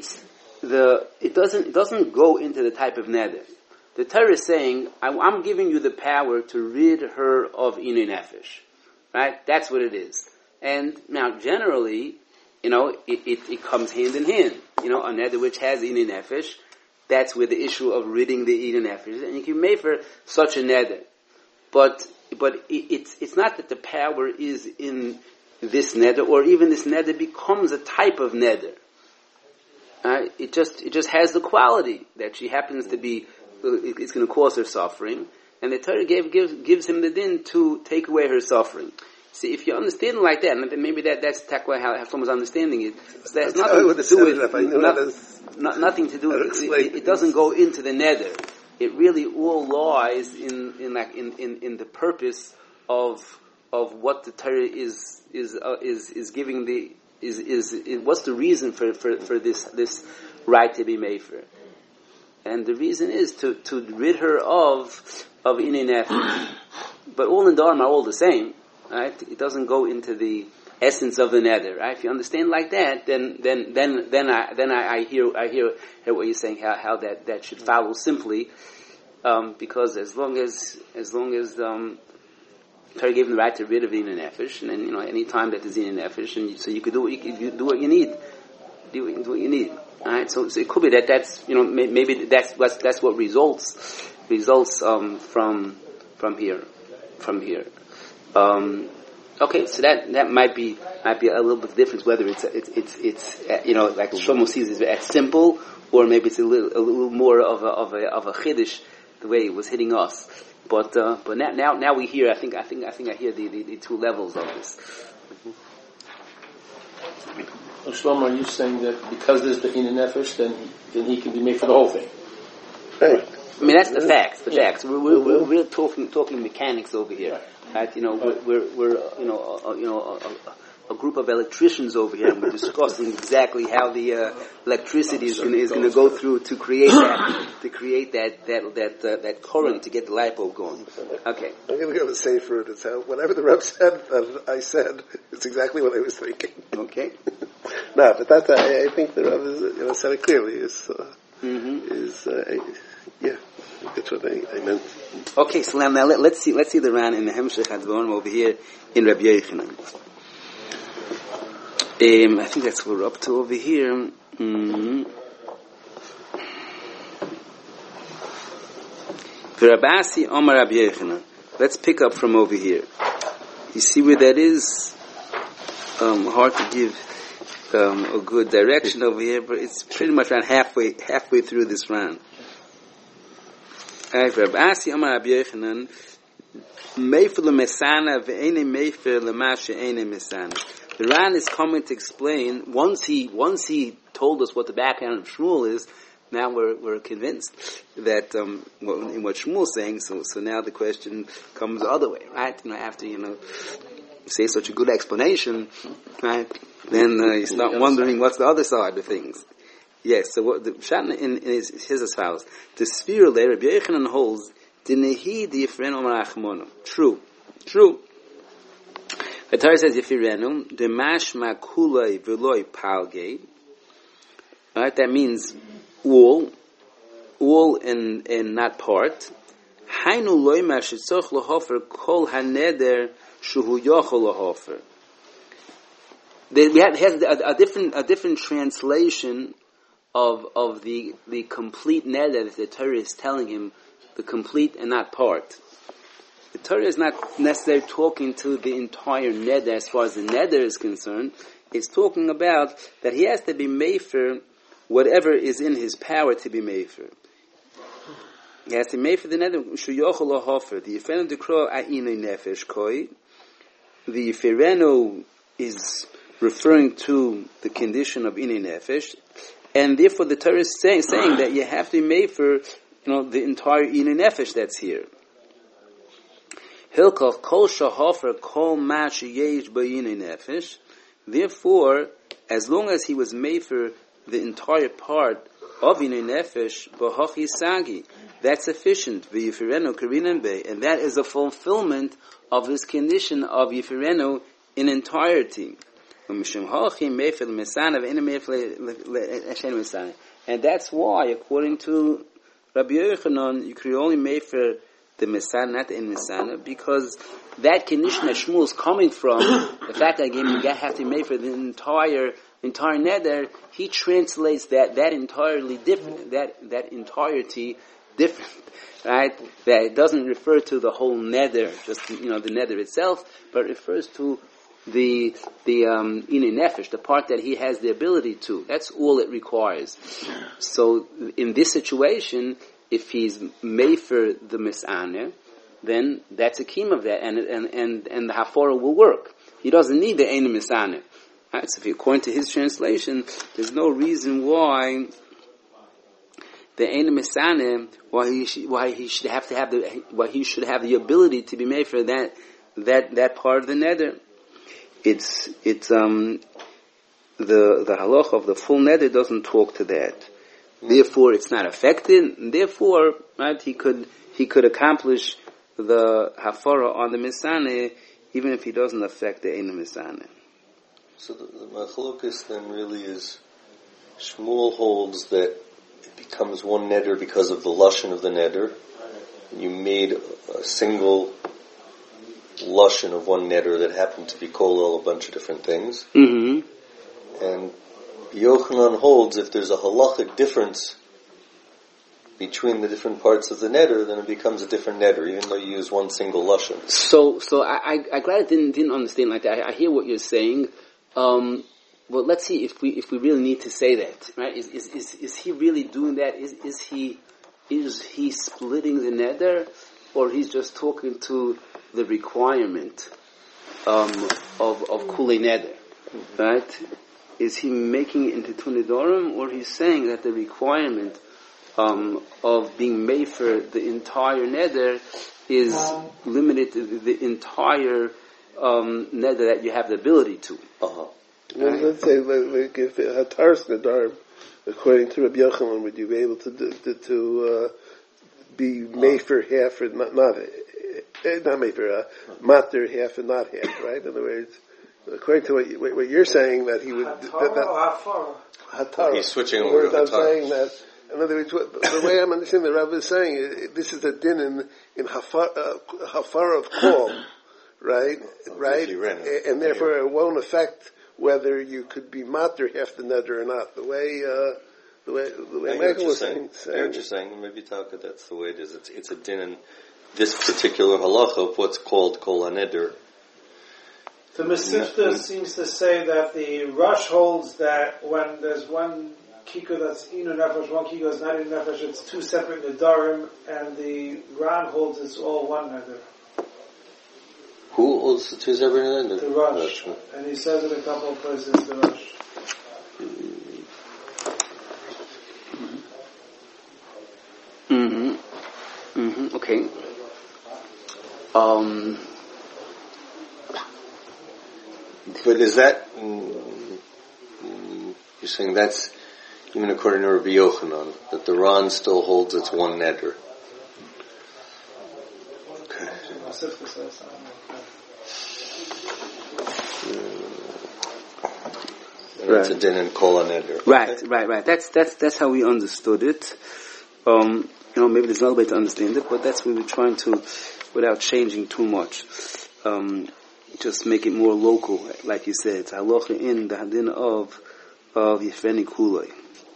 doesn't go into the type of neder. The Torah is saying, I'm giving you the power to rid her of Inui Nefesh. Right? That's what it is. And now, generally, it comes hand in hand. A neder which has Inui Nefesh, that's where the issue of ridding the Inui Nefesh, and you can make for such a neder. But it's not that the power is in this neder, or even this neder becomes a type of neder. It just has the quality that she happens to be. It's going to cause her suffering, and the Torah gives him the din to take away her suffering. See, if you understand it like that, and maybe that's how someone's understanding it. So that's nothing to do with nothing to do with it. It doesn't go into the neder. It really all lies in the purpose of what the Torah is giving what's the reason for this right to be made for. And the reason is to rid her of Inui Nefesh. But all in Dharma are all the same, right? It doesn't go into the essence of the nether, right? If you understand like that, then I hear what you're saying, how that should follow simply, because as long as Torah gave him the right to rid of the inner nefesh, and then any time that there's inner nefesh, and so you could do what you need, do what you need. All right, so it could be that's maybe that's what results from here. Okay, so that might be a little bit different whether it's like Shlomo sees it as simple, or maybe it's a little more of a chiddush the way it was hitting us. But now we hear. I think I hear the two levels of this. So Shlomo, are you saying that because there's the inner nefesh, then he can be made for the whole thing? Right. I mean, that's the facts. The facts. We're talking mechanics over here, right? We're a group of electricians over here, and we're discussing exactly how the electricity is going to go through to create that current to get the light bulb going. Okay. I'm going to go to say for it. It's how whatever the Reb said, I said, it's exactly what I was thinking. Okay. No, but that I think the Reb said it clearly. That's what I meant. Okay, so now let's see the Ran in the Hemshech Hadvarim over here in Rabbi Yochanan. I think that's what we're up to over here. Rabasi Omar Rabbi Yochanan. Let's pick up from over here. You see where that is? Hard to give a good direction over here, but it's pretty much around halfway through this round. Rabasi Omar Rabbi Yochanan. Mefer l'mesana ve'ene mefer l'mashe ene mesana. The Ran is coming to explain, once he told us what the background of Shmuel is, now we're convinced that in what Shmuel's saying, so now the question comes the other way, right? After say such a good explanation, right? Then you start wondering what's the other side of things. Yes, so what the Shatna is as follows. The sphere there, Rabbi Yochanan holds, Dinehi di'ifren omar achmonu. True. The Torah says, Yifirenu, Demash makulei v'loi palgei. Right, that means all and not part. Hainu loy mashitzach lahofer kol haneder shuhu yochol lahofer. We have a different translation of the complete neder that the Torah is telling him, the complete and not part. The Torah is not necessarily talking to the entire neder as far as the neder is concerned. It's talking about that he has to be mefer whatever is in his power to be mefer. He has to mefer the neder shuyochol lahofer. The yifrenu dekro a'inei nefesh koi. The yifrenu is referring to the condition of inei nefesh, and therefore the Torah is saying that you have to be mefer the entire inei nefesh that's here. Hilkach kol shahofer kol ma sheyesh b'inei nefesh. Therefore, as long as he was made for the entire part of inei nefesh, b'hachi sagi, that's sufficient. V'yifirenu karinan be, and that is a fulfillment of this condition of yifirenu in entirety. And that's why, according to Rabbi Yochanan, you could only make for the Mesana, not the in Mesana, because that condition that Shmuel is coming from, the fact that you have to make for the entire neder, he translates that entirely different, that entirety different, right? That it doesn't refer to the whole neder, just the neder itself, but refers to the inei nefesh, the part that he has the ability to. That's all it requires. So in this situation, if he's made for the misaner, then that's a keem of that, and the hafara will work. He doesn't need the ein misaner. Right? So if according to his translation, there's no reason why the ein misaner, why he should have the ability to be made for that part of the neder. It's the halach of the full neder doesn't talk to that. Therefore, it's not affected. And therefore, right, he could accomplish the hafara on the misane, even if he doesn't affect the ein misane. So the machlokes then really is, Shmuel holds that it becomes one neder because of the lashon of the neder. You made a single lashon of one neder that happened to be kolel a bunch of different things. Mm-hmm. And Yochanan holds if there's a halachic difference between the different parts of the neder, then it becomes a different neder, even though you use one single lashon. So I glad I didn't understand like that. I hear what you're saying. Well, let's see if we really need to say that, right? Is he really doing that? Is he splitting the neder, or he's just talking to the requirement of kulei neder, right? Is he making it into two nedorim, or he's saying that the requirement of being made for the entire neder is limited to the entire neder that you have the ability to? Well, let's say, like if Hataras Nedarim, according to Rabbi Yochanan, would you be able to be made for half or not made for matter half and not half, right? In other words, according to what you're saying, that he would Hatara. He's switching over to I'm Hatara. saying that. In other words, the way I'm understanding the Rav is saying, this is a din in hafar of kol, right? Right, and therefore it won't affect whether you could be matter half the neder or not. The way Michael was saying. I heard you saying, maybe Taka, that's the way it is. It's a din in this particular halacha of what's called kol haneder. The Mesivta seems to say that the Rush holds that when there's one kiko that's inu nefesh, one kiko is not inu nefesh, it's two separate nedarim, and the Ran holds it's all one neder. Who holds the two separate neder? The Rush. And he says it a couple of places, the Rush. Okay. But is that, you're saying that's, even according to Rabbi Yochanan, that the Ran still holds its one neder? Okay. Mesivta says, It's a din in kol haneder. Right. That's how we understood it. Maybe there's another way to understand it, but that's what we're trying to, without changing too much, just make it more local, like you said. It's halacha in the hadin of Yifeni Kulei.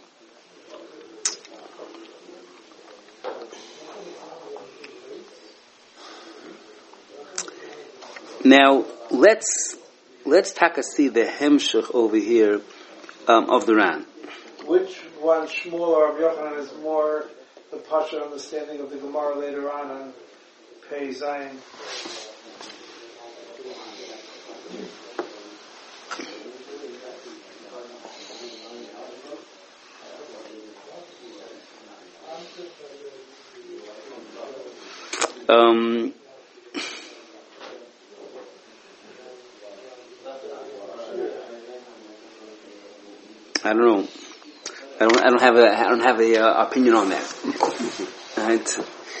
Now let's see the hemshech over here of the Ran. which one, Shmuel or Rabbi Yochanan, is more the Pasha understanding of the Gemara later on Pei Zayin? I don't know. I don't have a opinion on that. Right?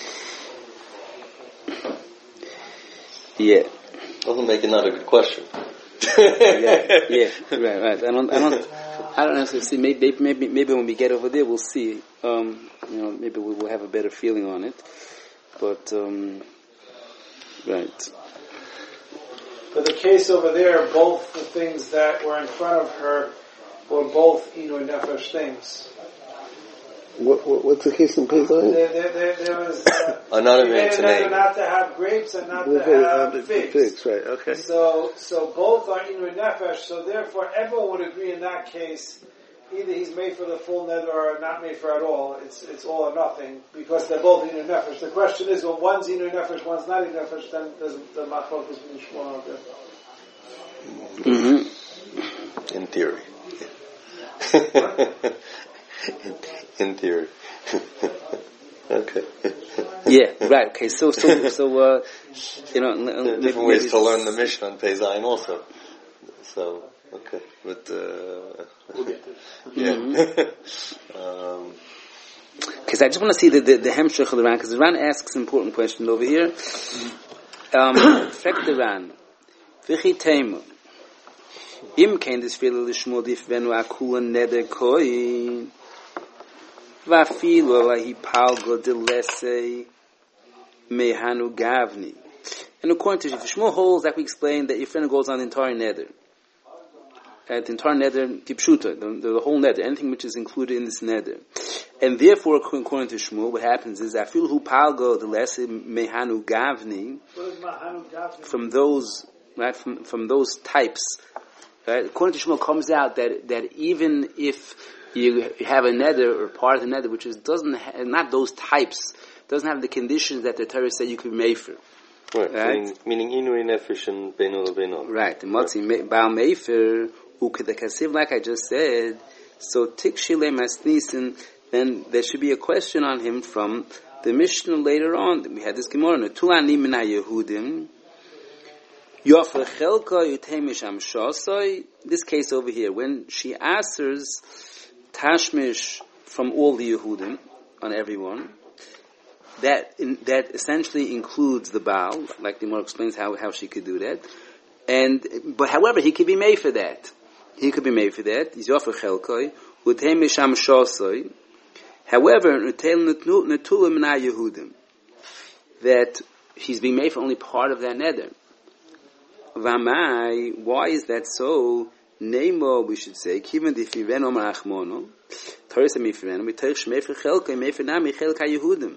Yeah. Doesn't make it not a good question. yeah. Right. I don't necessarily see. Maybe when we get over there, we'll see. Maybe we will have a better feeling on it. But right. But the case over there, both the things that were in front of her were both Inui Nefesh things. What's the case in Pei Zayin? There was not to have grapes and not to have figs. Right, okay. So both are Inui Nefesh, so therefore everyone would agree in that case, either he's made for the full nether or not made for at all. It's all or nothing, because they're both Inui Nefesh. The question is, when one's Inui Nefesh, one's not Inui Nefesh, then does the Machlokes mean Shmuel out there? Mm-hmm. In theory. In theory. Okay. Yeah, right. Okay, so there are different ways to learn the Mishnah on Pei Zayin also. So, okay. But, we'll get there. Yeah. Because I just want to see the hemshech of the Ran, because the Ran asks an important question over here. Frek the Ran, V'chi Teimu, Im kein des viele Shmuel dif venu akula neder koi. Va filo la hi palgo de lese mehanu gavni. And according to Shmuel holds that we explained that Yifrenu goes on the entire neder. The entire neder, kipshuta, the whole neder, anything which is included in this neder. And therefore, according to Shmuel, what happens is, afil hu palgo the lese mehanu gavni, from those, right, from those types, right, according to Shmuel, comes out that even if you have a neder, or part of the neder, which is, doesn't have, not those types, doesn't have the conditions that the Torah said you could be made for. Right, meaning inui nefesh and beinu lebeinu. Right, the matzi baal meifer ukedekasiv, like I just said. So tikshile masnisin, then there should be a question on him from the Mishnah later on. We had this Gemara, Tulani mina Yehudim, Yofer Chelka Yutei Misham Shosoi. This case over here, when she answers Tashmish from all the Yehudim on everyone. That essentially includes the Baal, like the Gemara explains how she could do that. But however, he could be made for that. He could be made for that. He's offer chelkoi, uteim misham shosoi. However, netulim na Yehudim, that he's being made for only part of that neder. Vamai, why is that so? Nemo, we should say, kiven difiveno marachmono, Torah semifiveno, mitoich shmei for chelkoi, mei for nami chelka Yehudim.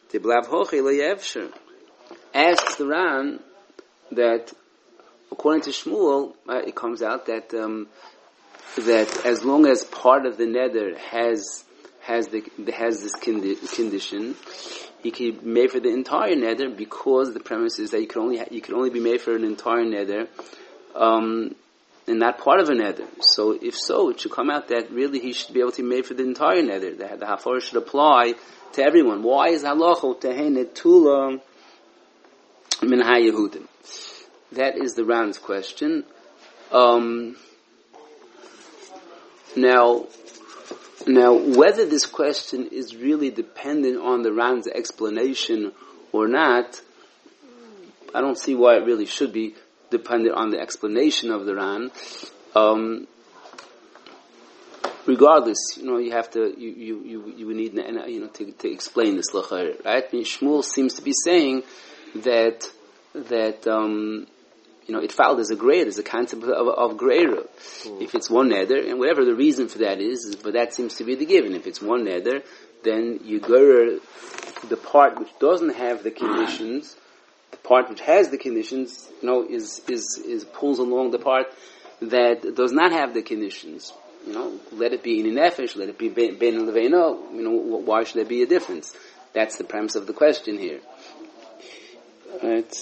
Asks the Ran that, according to Shmuel, it comes out that as long as part of the neder has this condition, he can be made for the entire neder, because the premise is that you can only be made for an entire neder, and not part of a neder. So if so, it should come out that really he should be able to be made for the entire neder. The hafara should apply to everyone. Why is halacha tehene tula min ha-Yehudim? That is the Ran's question. Now, whether this question is really dependent on the Ran's explanation or not, I don't see why it really should be dependent on the explanation of the Ran. Regardless, you have to, you would need, to explain this l'chayr, right? I mean, Shmuel seems to be saying that it fouled as a grade, there's a concept of greira. If it's one neder, and whatever the reason for that is, but that seems to be the given. If it's one neder, then you go the part which doesn't have the conditions, the part which has the conditions, is pulls along the part that does not have the conditions. Let it be in nefesh, let it be bein leveino. Why should there be a difference? That's the premise of the question here. Right.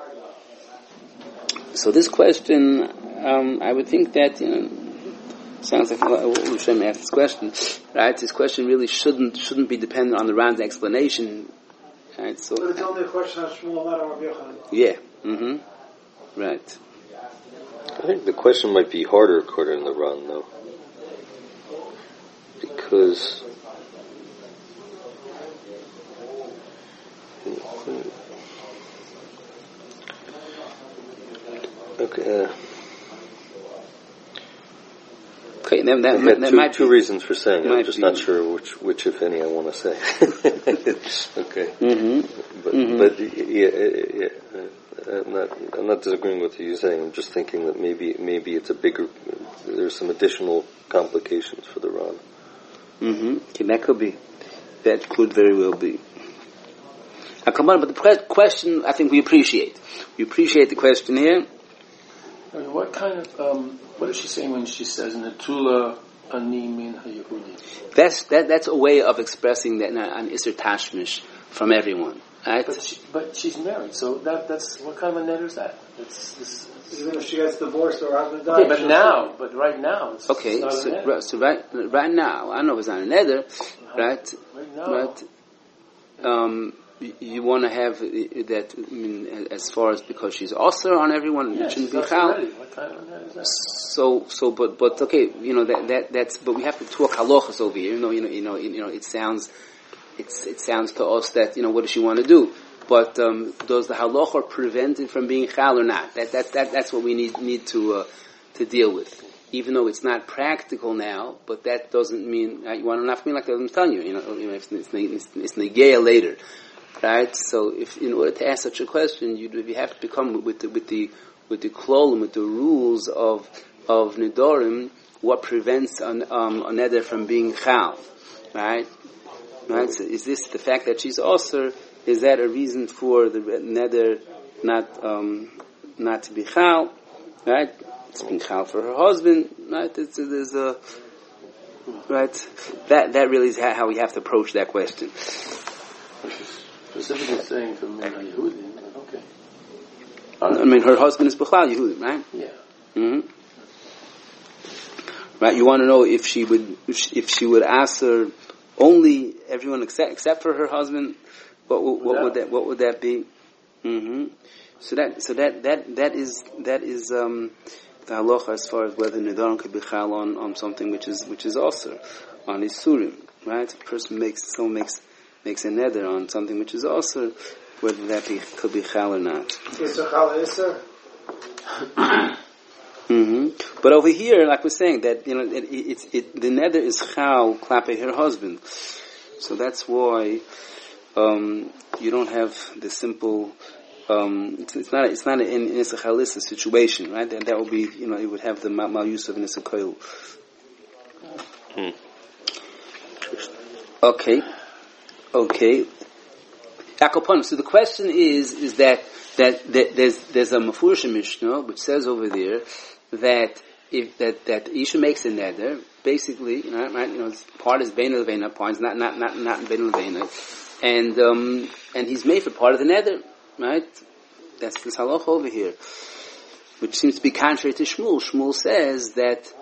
So this question, I would think that sounds like Hashem asked this question, right? This question really shouldn't be dependent on the Ran's explanation, right? So, but it's only a question of Shmuel, not of Rabbi Yochanan. Yeah. Mm-hmm. Right. I think the question might be harder according to the Ran, though. Because okay, that might two reasons for saying it. I'm just not sure which if any I want to say. Okay, but I'm not disagreeing with you saying. I'm just thinking that maybe it's a bigger. There's some additional complications for the Ran. Okay, that could be. That could very well be. But the question, I think we appreciate. We appreciate the question here. What kind of, what is she saying when she says, Netula ani min ha-Yehudi? That's a way of expressing that an Isser Tashmish from everyone. Right? But she's married, so that's, what kind of a neder is that? Even if she gets divorced or her husband dies. Okay, but right now, it's okay, not a neder. So right now, I don't know if it's not a neder, right? Right now. But, you want to have that, as far as because she's also on everyone, it shouldn't be chal. What kind of neder is that? But okay, that's, but we have to talk halachas over here. It sounds to us that, what does she want to do? But does the halacha prevent it from being chal or not? That's what we need to to deal with. Even though it's not practical now, but that doesn't mean, you want to not mean like I'm telling you, it's negaya later. Right? So if, in order to ask such a question, you have to come with the klolim, with the rules of nedorim, what prevents a neder from being chal. Right? Right? So is this the fact that she's osur? Is that a reason for the neder not to be chal? Right? It's being chal for her husband. Right? There's a right. That really is how we have to approach that question. Specifically saying from Yehudim, okay. I mean, her husband is B'chlal Yehudim, right? Yeah. Mm-hmm. Right. You want to know if she would answer only everyone except for her husband. What would that be? Mm-hmm. So that is the halacha as far as whether nedarim could be chal on something which is also on isurim, right? If a person makes a neder on something which is also, whether that could be chal or not. Is it chal iser? Mm-hmm. But over here, like we're saying, that the neder is chal klape her husband, so that's why you don't have the simple. It's not in Issa Chalissa situation, right? That would be, it would have the mal Yusuf in Issa Koil. Okay. So the question is that there's a Mefurish Mishnah which says over there that if that Isha makes a neder, basically, right? Part is Bein Leveina, part is not Bein Leveina, and he's made for part of the neder. Right? That's this halacha over here, which seems to be contrary to Shmuel. Shmuel says that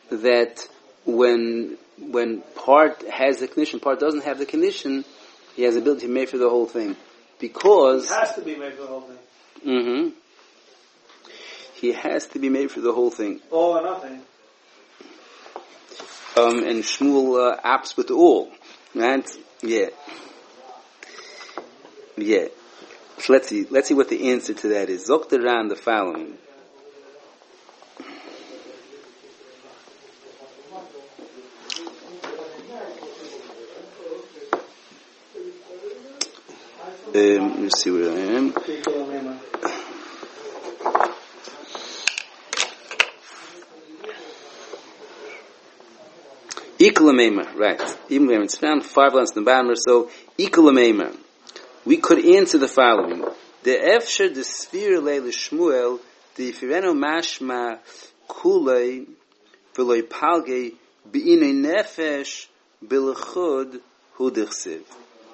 when part has the condition, part doesn't have the condition, he has the ability to make for the whole thing, because it has to be made for the whole thing. Mm-hmm. He has to be made for the whole thing. All or nothing. And Shmuel opts with all, right? Yeah. So let's see what the answer to that is. Zok the Ran the following. Let me see where I am. Ikalamema, right. Even when it's found 5 lines in the bottom or so, Ikalamema. We could answer the following. The Efsher the Sphere Leil Shmuel, the Fireno Mashma Kulei, Veloy Palge, Be'inei Nefesh, Bilachud, Hudichsiv.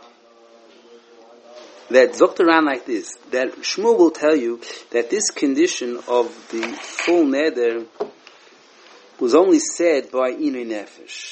That Zokter ran like this, that Shmuel will tell you that this condition of the full neder was only said by Inei Nefesh.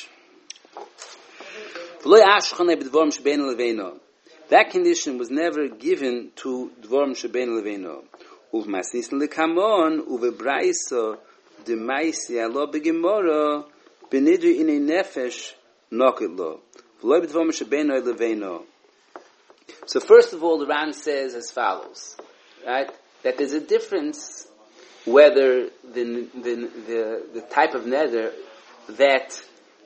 Veloy Ashchane B'dvorim Shebein Leveino. That condition was never given to Dvorim Shebein Leveino. Uv Masnis Lekamon, Uve Braisa, De Maisi Alo Begemora, Benidri Inei Nefesh, Nokit Lo. Veloy B'dvorim Shebein Leveino. So first of all, the Ran says as follows, right? That there's a difference whether the type of neder that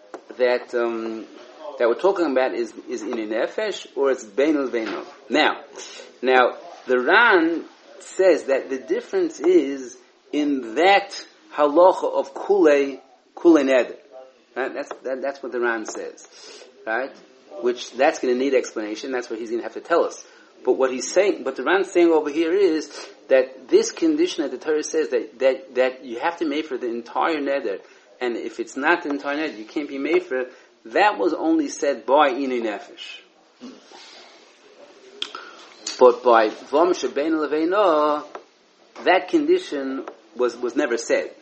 we're talking about is in a nefesh or it's bein leveino. Now, the Ran says that the difference is in that halacha of kule neder. Right? That's what the Ran says, right? Which that's going to need explanation. That's what he's going to have to tell us. But what he's saying, but the Ran's saying over here is that this condition that the Torah says that you have to make for the entire neder, and if it's not the entire neder, you can't be made for it. That was only said by Inei Nefesh. But by Vom Shebein Leveino, that condition was never said.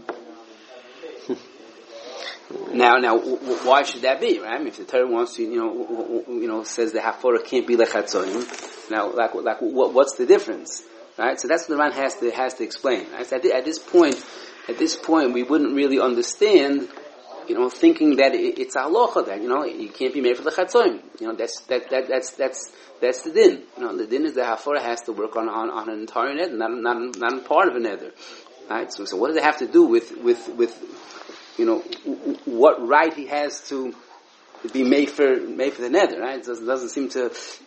Now, why should that be, right? I mean, if the Torah wants to, says the hafora can't be lechatzonim. Now, what's the difference, right? So that's what the Ran has to explain. Right? So at this point, we wouldn't really understand, thinking that it's a halacha that you can't be made for lechatzonim. That's the din. The din is the hafora has to work on an entire neder, not part of a neder. Right? So what does it have to do with what right he has to be made for the nether? Right? It doesn't seem to.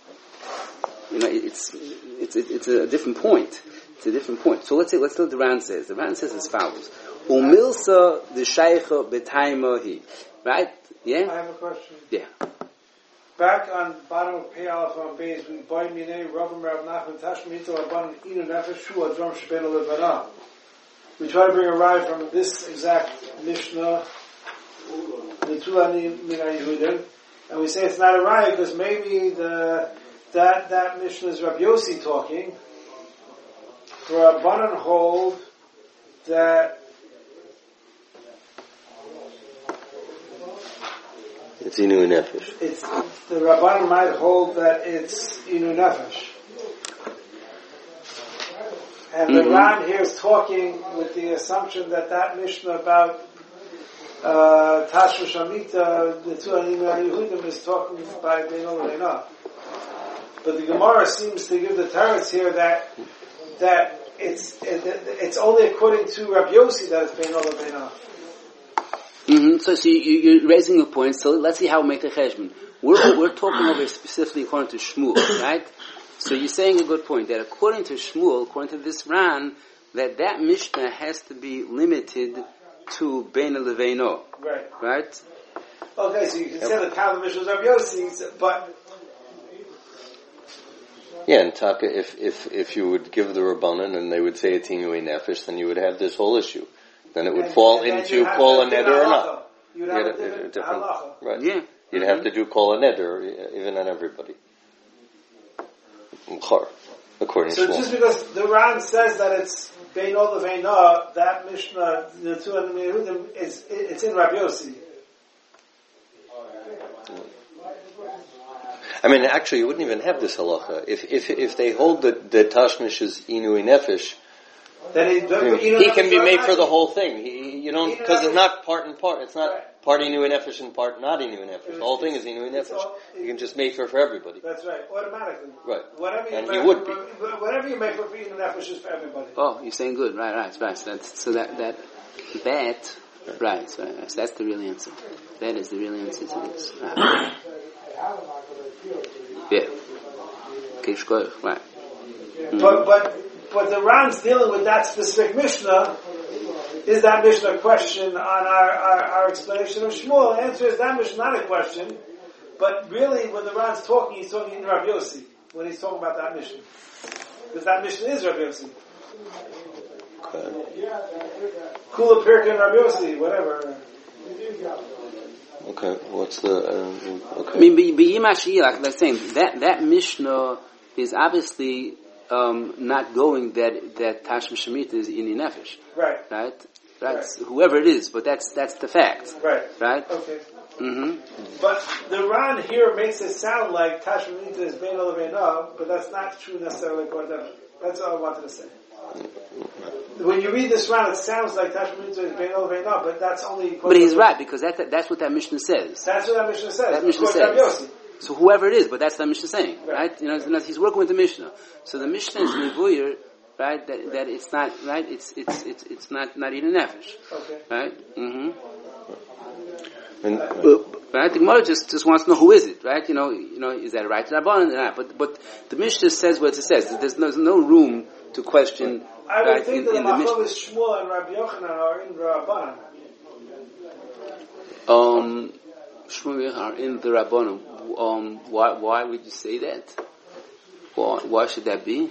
It's a different point. It's a different point. So let's see what the Ran says. The Ran says as follows: Umilsa the shaycha b'taimahi. Right? Yeah. I have a question. Yeah. Back on bottom of Pei Aleph on Beis, we buy Minei Rabban Rav Nachman Tashmito Rabban Inu Nefesh Shua Drum Shebenu Levana. We try to bring a ride from this exact Mishnah, Nitulani Mina Yehudim, and we say it's not a ride because maybe that Mishnah is Rabbi Yossi talking. For Rabbanan hold that it's Inu Nefesh. The Rabbanan might hold that it's Inu Nefesh. And the Ran here is talking with the assumption that Mishnah about Tashma Shamita, the two Animal Yehudim, is talking by Beino Leina. But the Gemara seems to give the teretz here that it's only according to Rabbi Yossi that it's Beino Leina. So you're raising a point. So let's see how we make the cheshbon. We're talking over specifically according to Shmuel, right? So you're saying a good point that according to Shmuel, according to this Ran, that Mishnah has to be limited to Bein Leveino. Right? Okay, so you can say the Talmud Mishnah is Rabbi Yossi, but yeah, and Taka, if you would give the Rabbanan and they would say it's Inu Nefesh, then you would have this whole issue. Then it would fall into Kol HaNeder or not. You'd have a different halacha. Right. Yeah. You'd have to do Kol HaNeder, even on everybody. According to So just because the Ran says that it's Beino Leveina, that Mishnah, the two and the Yehudim, it's in Rabbi Yossi. I mean, actually, you wouldn't even have this halacha if they hold that Tashmish is Inu Nefesh. Then he can be made for the whole thing. Because it's not part and part. It's not part Inu Nefesh and part not Inu Nefesh. The whole thing is Inu Nefesh. You can just make for everybody. That's right, automatically. Right. Whatever and you he make would be. Whatever you make for Inu Nefesh is for everybody. Oh, you're saying good. Right. Right. Right. So that's right. So that's the real answer. That is the real answer to this. Right. Yeah. Right. But the Ran's dealing with that specific Mishnah. Is that Mishnah a question on our explanation of Shmuel? The answer is that Mishnah not a question. But really, when the Ran's talking, he's talking in Rabbi Yossi when he's talking about that Mishnah. Because that Mishnah is Rabbi Yossi. Kula Pirka and Rabbi Yossi, whatever. Okay, what's the... okay. I mean, like they're saying, that Mishnah is obviously not going that Tashma Shemitah is Ini Nefesh. Right. So whoever it is, but that's the fact. Right? Okay. Mm-hmm. But the Ran here makes it sound like Tashma Shemitah is Bein Leveina, but that's not true necessarily. That's all I wanted to say. When you read this Ran, it sounds like Tashma Shemitah is Bein Leveina, but that's only... But he's right, because that's what that Mishnah says. That's what that Mishnah says. That Mishnah says. So whoever it is, but that's the Mishnah saying, right? He's working with the Mishnah. So the Mishnah is Nevuyer, right? That it's not, right? It's not even Nefesh. Okay. Right? Mm-hmm. Right? The Gemara just wants to know who is it, right? Is that right to Rabbanan or not? But the Mishnah says what it says. There's no room to question. I would think that the Machlokes Shmuel and Rabbi Yochanan are in Rabbanan. Shmuel are in the Rabbanan. Why would you say that? Why should that be?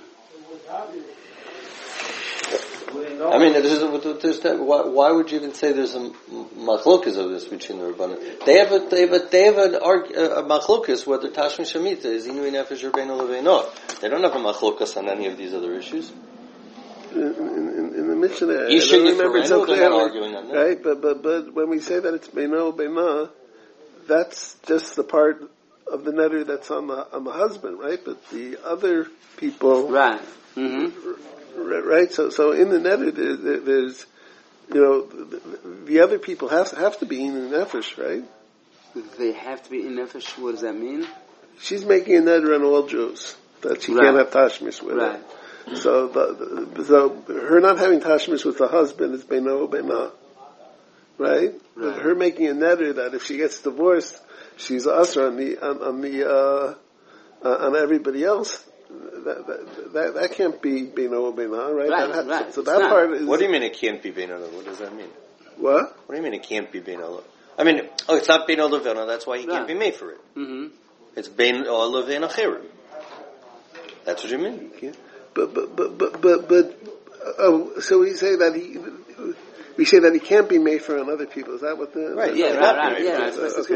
I mean, why would you even say there's a machlokas of this between the Rabbanan? They have a machlokas whether Tashma Shemitah is Inu Nefesh or Bein Leveino. They don't have a machlokas on any of these other issues. In the Mishnah, I don't remember it so clearly, arguing on that. right? But when we say that it's Beino Beina, that's just the part of the neder that's on the husband, right? But the other people, right? Mm-hmm. Right. So in the neder, there's the other people have to be in the nefesh, right? They have to be in nefesh. What does that mean? She's making a neder on all Jews that she can't have tashmish with her. So her not having tashmish with the husband is beino beina, right? But her making a neder that if she gets divorced, she's asra on everybody else. That can't be beino beina, right? Right. So that part is. What do you mean it can't be beino? What does that mean? What? What do you mean it can't be beino? I mean, it's not beino levena. That's why he can't be made for it. Mm-hmm. It's beino levena chirim. That's what you mean. Yeah. But so we say that he can't be made for on other people. Is that what the right? Yeah, right. Yeah,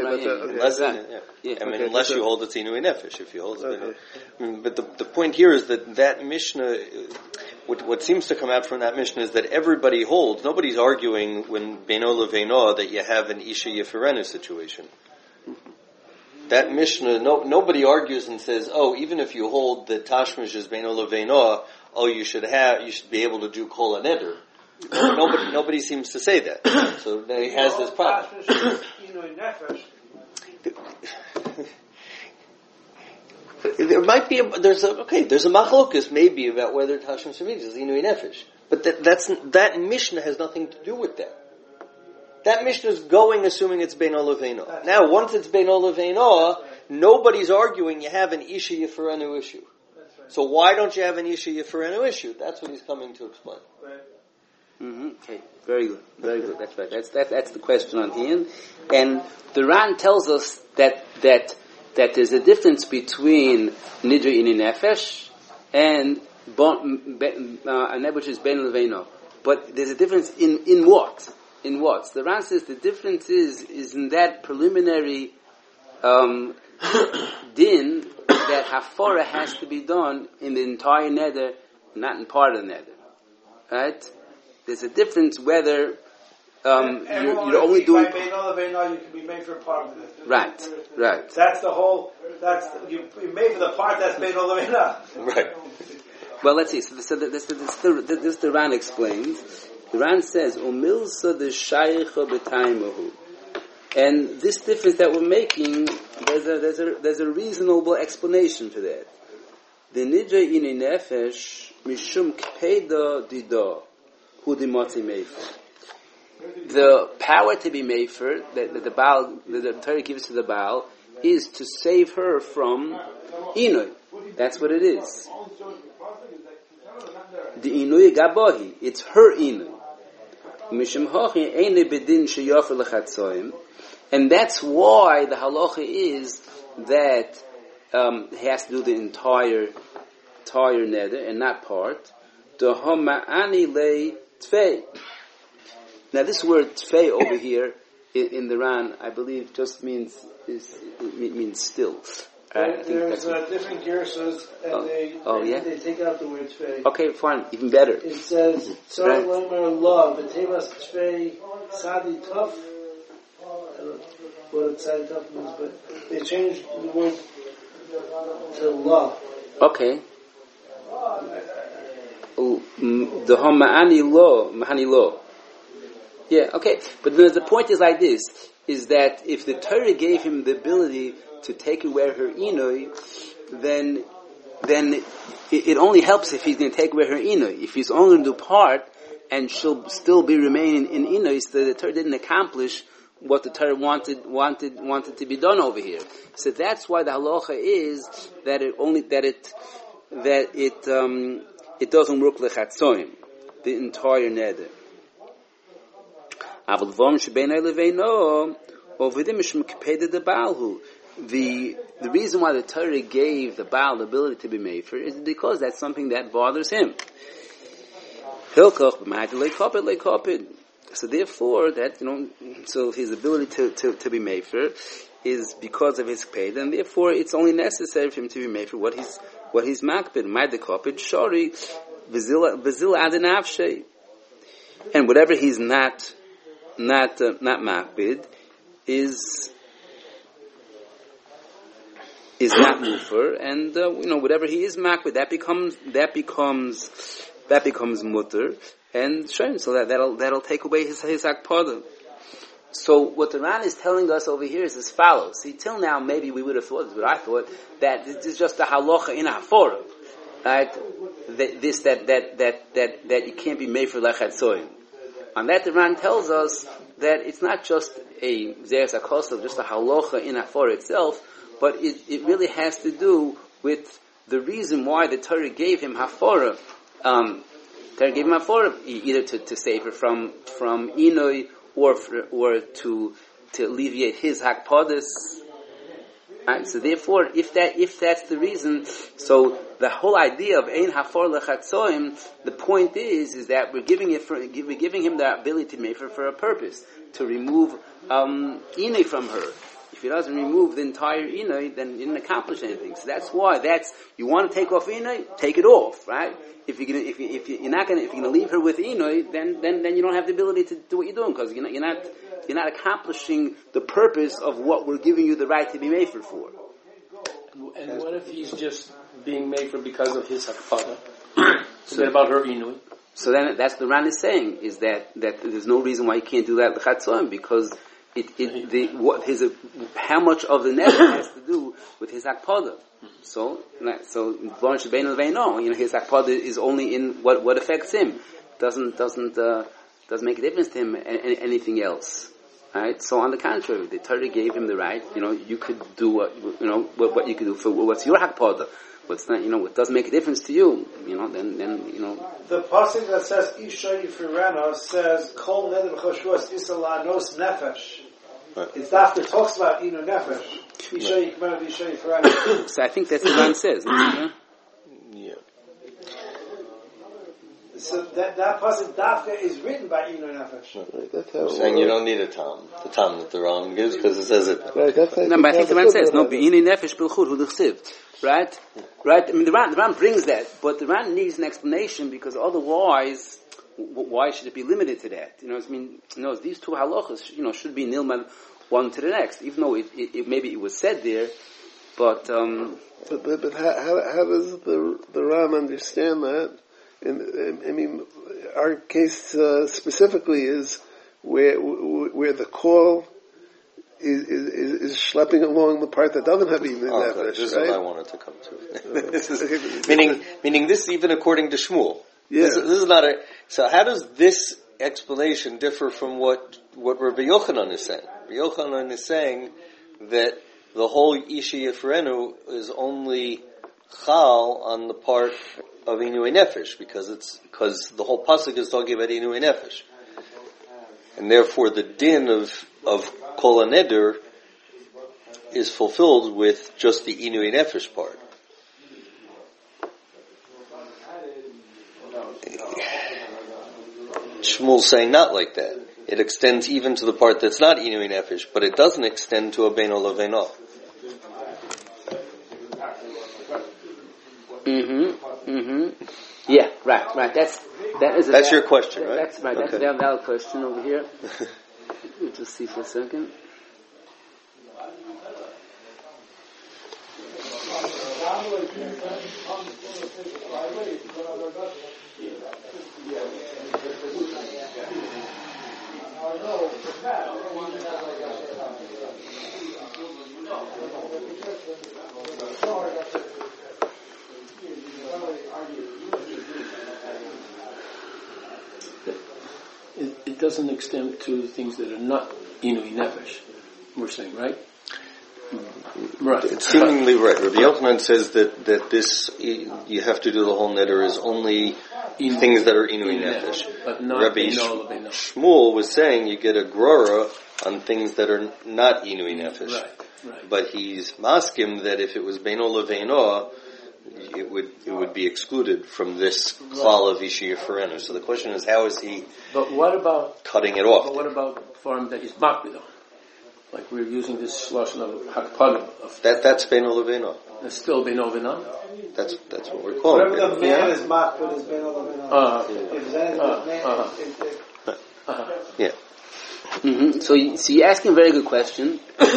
unless you hold it inui nefesh. If you hold it, but the point here is that Mishnah. What seems to come out from that Mishnah is that everybody holds. Nobody's arguing when beino leveino that you have an isha yefirenu situation. That Mishnah, nobody argues and says, "Oh, even if you hold that tashmish is beino leveino, you should be able to do kol neder." Nobody seems to say that. So he has this problem. There might be there's a machlokus maybe about whether tashmish shemid is inui nefesh, but that Mishnah has nothing to do with that. That Mishnah is going assuming it's beino leveino. Now, once it's beino leveino, nobody's arguing you have an isha yefirenu issue. Right. So why don't you have an isha yefirenu issue? That's what he's coming to explain. Right. Mm-hmm. Okay, very good. That's right. That's the question on here. And the Ran tells us that there's a difference between nidra in nefesh and which is beino leveino. But there's a difference in what? In what? The Ran says the difference is in that preliminary din that hafara has to be done in the entire neder, not in part of the neder. Right? There's a difference whether you're only doing. By beino leveino, you can be made for part of it. Right. That's the whole. You're made for the part that's beino leveino. Right. Well, let's see. So this the Ran explains. The Ran says, "Umilsa de shayicha b'taimahu," and this difference that we're making, there's a reasonable explanation for that. The nidra inei nefesh mishum kpeda dida hu dimati mefer. The power to be mefer that the Torah gives to the Baal is to save her from inui. That's what it is. The inui gabohi, it's her inui. And that's why the halacha is that he has to do the entire neder and not part. Now this word tfei over here in the Ran, I believe, just means still. There's different gersos, and they take out the word tfei. Okay, fine, even better. It says, "Tzar lomer love," but tevas tfei sadi tuf. I don't know what sadi tuf means, but they changed the word to love. Okay. The mahani lo. Yeah, okay. But the point is like this, is that if the Torah gave him the ability to take away her inui, then it only helps if he's going to take away her inui. If he's only going to do part, and she'll still be remaining in inui, so the Torah didn't accomplish what the Torah wanted to be done over here. So that's why the halacha is that it doesn't work lechatzoim, the entire neder. The reason why the Torah gave the Baal the ability to be mefer is because that's something that bothers him. So therefore, so his ability to be mefer is because of his kped, and therefore it's only necessary for him to be mefer what he's makpid. Ma'adekopid shori v'zil adenavshe, and whatever he's not makpid is not mufer, and whatever he is makpid that becomes mutter, and shem, so that'll take away his akpada. So what the Ran is telling us over here is as follows. See, till now maybe we would have thought, this is what I thought, that this is just a halacha in a hafora. right? That you can't be made for lechatzoim. On that, the Ran tells us that it's not just a zeres akosav, just a halacha in Hafara itself, but it really has to do with the reason why the Torah gave him Hafara. Torah gave him Hafara either to save her from Inoi or to alleviate his hakpadas. Right? So therefore, if that's the reason, so the whole idea of ein hafar lechatzoim, the point is that we're giving him the ability to make her for a purpose, to remove inay from her. If he doesn't remove the entire inay, then he didn't accomplish anything. So that's why you want to take off inay, take it off, right? If you're gonna leave her with inay, then you don't have the ability to do what you're doing, because you're not accomplishing the purpose of what we're giving you the right to be made for. And what if he's just being made for because of his hakpada? Forget about her inui. So then that's the Ran is saying, is that there's no reason why he can't do that l'chatzoim, because how much of the neder has to do with his hakpada. So his hakpada is only in what affects him. Doesn't make a difference to him anything else. Right? So on the contrary, the Torah gave him the right. You could do what you could do for what's your hakpada. What's not, what doesn't make a difference to you. Then. The pasuk that says Isha Yifirena says Kol Neder B'Choshuas Isa La'anos Nefesh. It's after it talks about Inu Nefesh. Isha Yikmena Isha Yifirena. So I think that's what Ran says. Yeah. So that pasuk Dafka is written by Inu Nefesh. Right, that's how saying you don't need a tam. The tam that the Ram gives, because it says it. Right, that's no, but I think the Ran says no. Be'inei nefesh bilchut hu d'chsiv. Right. I mean, the Ran brings that, but the Ran needs an explanation, because otherwise, why should it be limited to that? These two halachas, should be nilman one to the next, even though it maybe it was said there, but how does the Ram understand that? And our case specifically is where the call is schlepping along the part that doesn't have even nefesh. This is right? what I wanted to come to. meaning this even according to Shmuel. Yeah. This is not a. So how does this explanation differ from what Rabbi Yochanan is saying? Rabbi Yochanan is saying that the whole Isha Yifrenu is only chal on the part of Inui Nefesh, because the whole pasuk is talking about Inui Nefesh, and therefore the din of Kol HaNeder is fulfilled with just the Inui Nefesh part. Shmuel's saying not like that. It extends even to the part that's not Inui Nefesh, but it doesn't extend to a Beino Leveino. Yeah, right. That's your question, right? That's right. That's a valid question over here. We'll just see for a second. It doesn't extend to things that are not Inui Nefesh, we're saying, right? Right. It's seemingly right. Rabbi Yochanan says that this, you have to do the whole neder is only things that are Inui Nefesh. But not Rabbi Shmuel was saying you get a grora on things that are not Inui Nefesh. Right. But he's maskim that if it was Beino Leveino, it would be excluded from this klal of Isha Yifrenu. So the question is, how is he cutting it off? But what about form that he's makbid? Like we're using this lashon of hakpada. That's Beino Leveino. That's still Beino Leveino. That's what we're calling it. Whatever the man is makbid is Beino Leveino. If that is the man, yeah. Mm-hmm. So you're asking a very good question.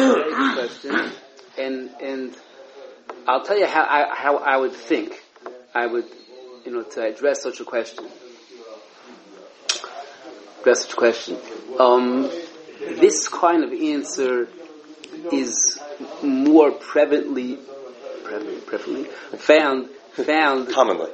And I'll tell you how I would think to address such a question. This kind of answer is more prevalently found found commonly.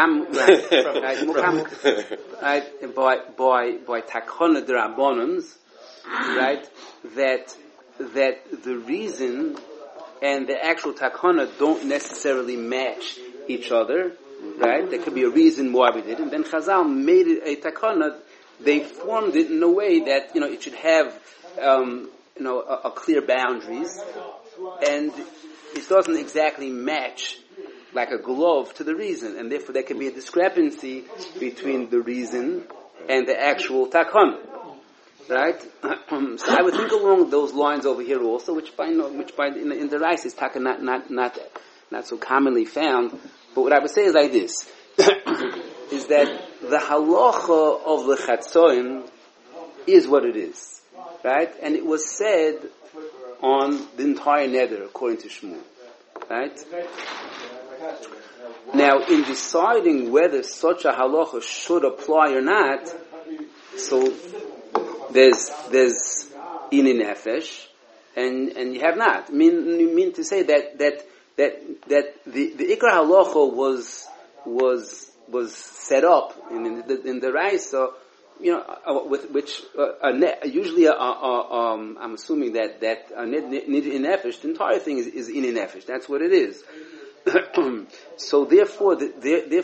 By takana d'rabbanans, right? That the reason and the actual takana don't necessarily match each other, right? There could be a reason why we did it. And then Chazal made it a takana. They formed it in a way that it should have a clear boundaries, and it doesn't exactly match like a glove to the reason, and therefore there can be a discrepancy between the reason and the actual takana, right? So I would think along those lines over here also, which in the rice is takana not so commonly found. But what I would say is like this: is that the halacha of the chatzoin is what it is, right? And it was said on the entire neder according to Shmuel, right? Now, in deciding whether such a halacha should apply or not, so there's inin nefesh, and you have not. You mean to say that the ikra halacha was set up in the Raisa, with which usually I'm assuming that nid in nefesh, the entire thing is in nefesh. That's what it is. So therefore the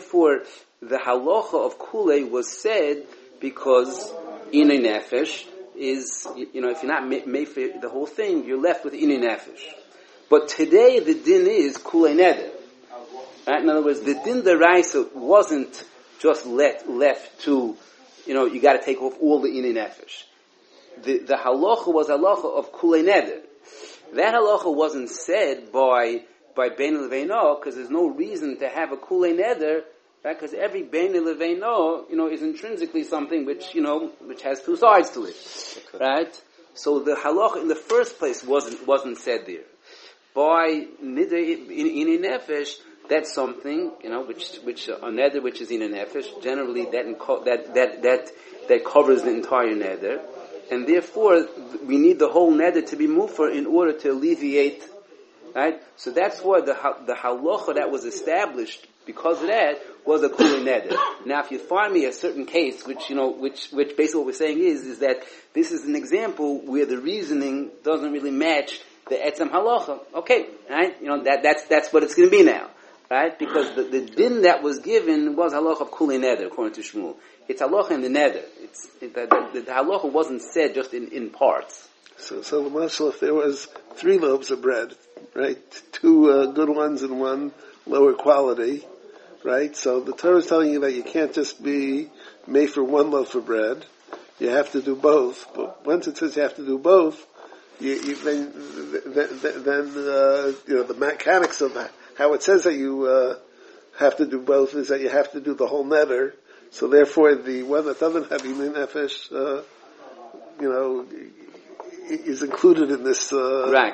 halacha of kulei was said because in nefesh is if you're not made for the whole thing, you're left with in nefesh. But today the din is kulei neder. Right? In other words, the din deraisa wasn't just left to, you got to take off all the inin nefesh. The halacha was halacha of kulei neder. That halacha wasn't said by bein leveino because there's no reason to have a kulei neder, right? Because every bein leveino, is intrinsically something which has two sides to it, okay. Right? So the halacha in the first place wasn't said there. By nidei inin nefesh, that's something, which a neder which is in a nefesh, generally that covers the entire neder, and therefore we need the whole neder to be mufer in order to alleviate, right? So that's why the halacha that was established because of that was a kulei neder. Now, if you find me a certain case, which basically what we're saying is that this is an example where the reasoning doesn't really match the etzem halacha. Okay, right? That's what it's going to be now. Right? Because the din that was given was halacha of kulei neder, according to Shmuel. It's halacha in the neder. The halacha wasn't said just in parts. So Lamashal, if there was 3 loaves of bread, right? 2 good ones and 1 lower quality, right? So the Torah is telling you that you can't just be made for 1 loaf of bread. You have to do both. But once it says you have to do both, then the mechanics of that. How it says that you have to do both is that you have to do the whole neder. So therefore, the one that doesn't have inin nefesh, is included in this. Right.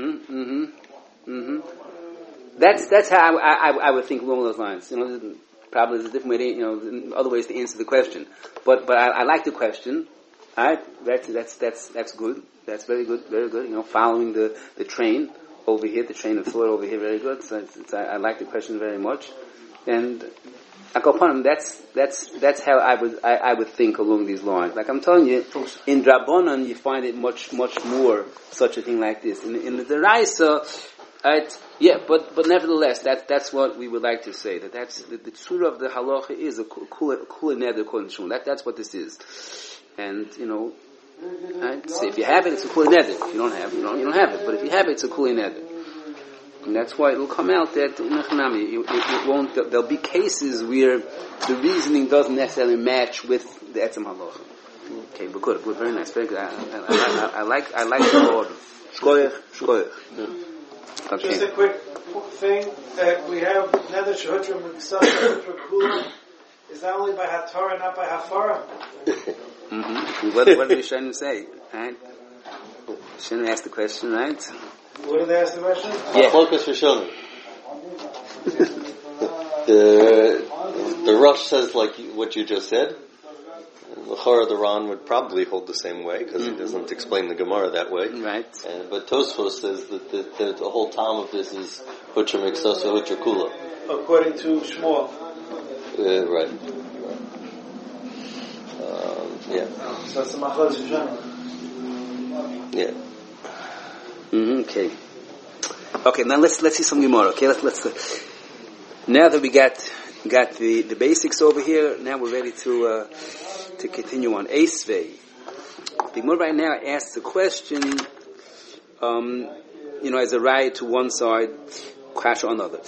That's how I would think along those lines. Probably there's a different way to, other ways to answer the question. But I like the question. All right. That's good. That's very good. Very good. Following the train over here, the train of thought over here, very good. So I like the question very much, and Akopanim, that's how I would think along these lines. Like I'm telling you, in Drabonon you find it much more such a thing like this. In the Deraisa, but nevertheless, that's what we would like to say. That's the tzura of the halacha is a kulei neder according to Shmuel. That's what this is, and right? So if you have it, it's a kulei neder. If you don't have it, you don't have it. But if you have it, it's a kulei neder. And that's why it will come out that it won't. There'll be cases where the reasoning doesn't necessarily match with the etzem halacha. Okay, but good, very nice, very good. I like the order. Shkoyach. Okay. Just a quick thing that we have neder shehutrim and ksaf kula. Is that only by Hatorah, not by Hafara? Mm-hmm. What did the Shem say? Right? Shem asked the question, right? What did they ask the question? Yeah. Focus for Shon. The Rosh says like what you just said. L'chara the Ran would probably hold the same way because he doesn't explain the Gemara that way. Right. But Tosfos says that the whole time of this is Hutra Miksosa Hutra Kula. according to Shmuel. Right. Yeah. So it's a machlokes in general. Yeah. Okay. Okay, now let's see some Gemara. Okay, let's now that we got the basics over here, now we're ready to continue on Esvei. The Gemara right now asks the question, as a right to one side, crash on another.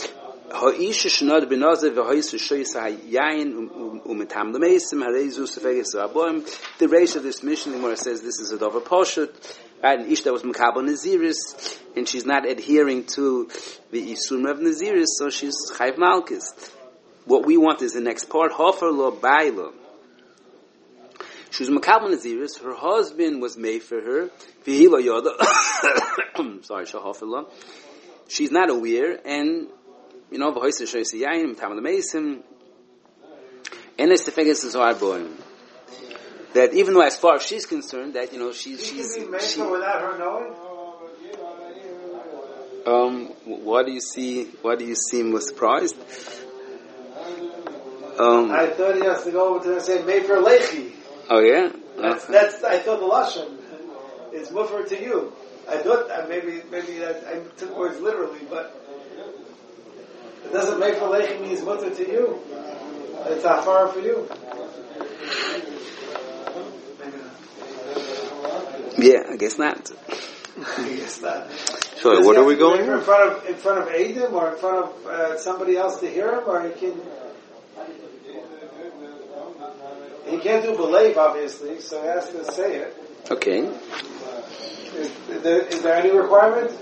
The race of this mission, the Gemara says this is a Dover Poshut, right? And Ishta was Mekabel Naziris, and she's not adhering to the Isurim of Naziris, so she's Chayv Malkis. What we want is the next part, Hofer Lo Baila. She was Mekabel Naziris, her husband was made for her, Vihila Yoda, sorry, Shahofer Lo. She's not aware, and v'hoyse shoyse yayin tam the mesim, and it's the figures is our boy. That even though as far as she's concerned, that she's without her knowing. Why do you seem surprised? I thought he has to go over to and say made for lechi. Oh yeah, that's I thought the lashon is mufer to you. I thought maybe that I took words literally, but it doesn't make for lechi means mutter to you. It's afar for you. Yeah, I guess not. I guess not. So what are we going in front of Adam or in front of somebody else to hear him, or he can't do believe obviously, so he has to say it. Okay. Is there any requirement?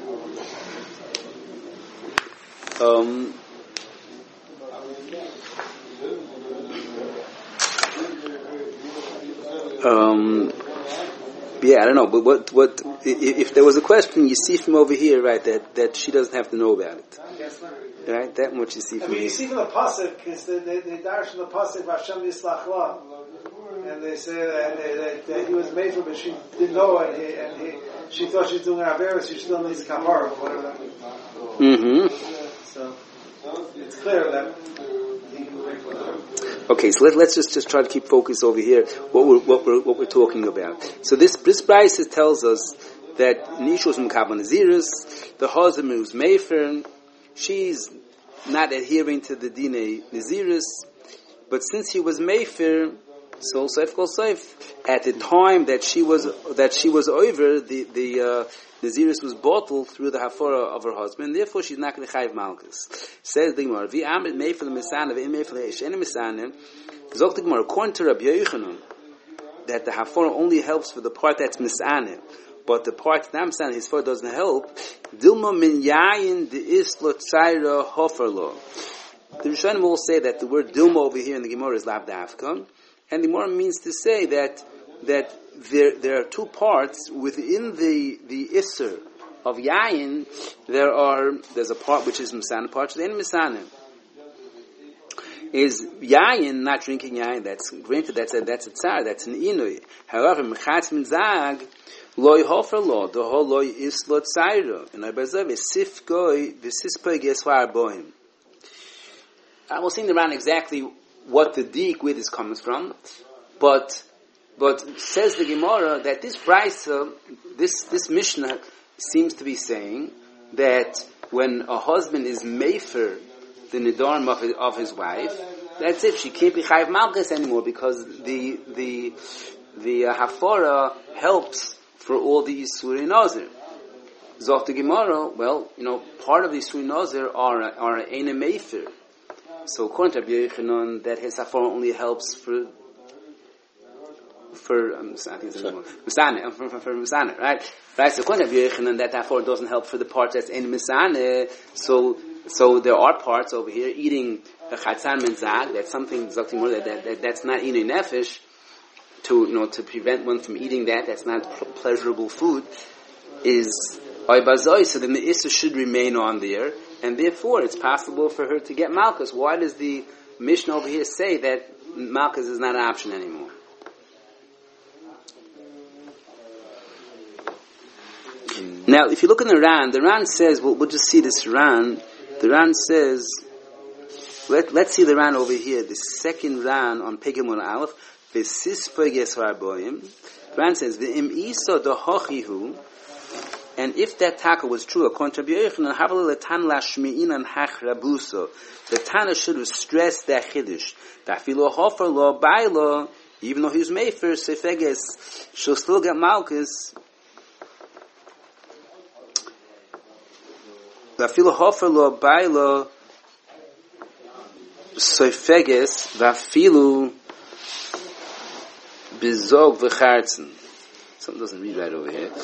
Yeah, I don't know, but what if there was a question you see from over here, right? That she doesn't have to know about it. Yes, not. Right, that much you see from. You see from the pasuk because they dash from the pasuk Hashem Yislach La, and they say that he was made for, but she didn't know, and she thought she was doing an avera, so she still needs kapara, whatever that means. Mm-hmm. So it's clear that he can make for them. Okay, so let's just try to keep focus over here. What we're talking about. So this Bryce tells us that Nisha was Mekabel Naziris, the husband was Mefer, she's not adhering to the Dine Naziris, but since he was Mefer, so Seif Kol Seif, at the time that she was over, the Naziris was bottled through the hafara of her husband, therefore she's not going to chayv malchus. Says the Gemara, "Vi amrit meifel misana, vi meifel she'en misana." Zok the Gemara, according to Rabbi Yochanan, that the hafara only helps for the part that's misana, but the part that's misana, his far doesn't help. Dilma min yayin de islo tzayra hoferlo. The Rishonim will say that the word dilma over here in the Gemara is lav dafka, and the Gemara means to say that there are two parts within the Isser of Yayin. There's a part which is Misana part, and Misana is Yayin, not drinking Yayin. That's granted. That's a tzar. That's an Inui. However, Mechatz min Zag loy hofer lo the whole loy is lo tzayro, and I bezav sif goy v'sispay gesvar boim. I will see around exactly what the dik with is coming from, but says the Gemara that this Brisa, this Mishnah seems to be saying that when a husband is mefer the nidarim of his wife, that's it. She can't be chayiv malchus anymore because the hafara helps for all the Yisuri Nazir. Zot the Gemara, part of the Yisuri Nazir are eine mefer. So according to Rabbi Yochanan, that his hafara only helps for Misana, right? Right. So according to Rabbi Yochanan, that hafara doesn't help for the part that's in Misana. So there are parts over here eating the chatzan menzag. That's something that's not eating nefesh. To prevent one from eating that's not pleasurable food. Is oibazoi. So then the issa should remain on there, and therefore it's possible for her to get malchus. Why does the Mishnah over here say that malchus is not an option anymore? Now, if you look in the Ran says, we'll just see this Ran. The Ran says Let's see the Ran over here, the second Ran on Pegamon Aleph. Ran says, "V'im isa dohachihu," and if that taka was true, according to Rabbi Yochanan, havale letan lashmi'inan hachrabuso, the Tana should have stressed that chiddush. Dafilo hofer lo bailo, even though he was mefer sefeges, she'll still get malchus. Dafilo hofer lo bailo sefeges vafilu bizog v'chartzen. Something doesn't read right over here.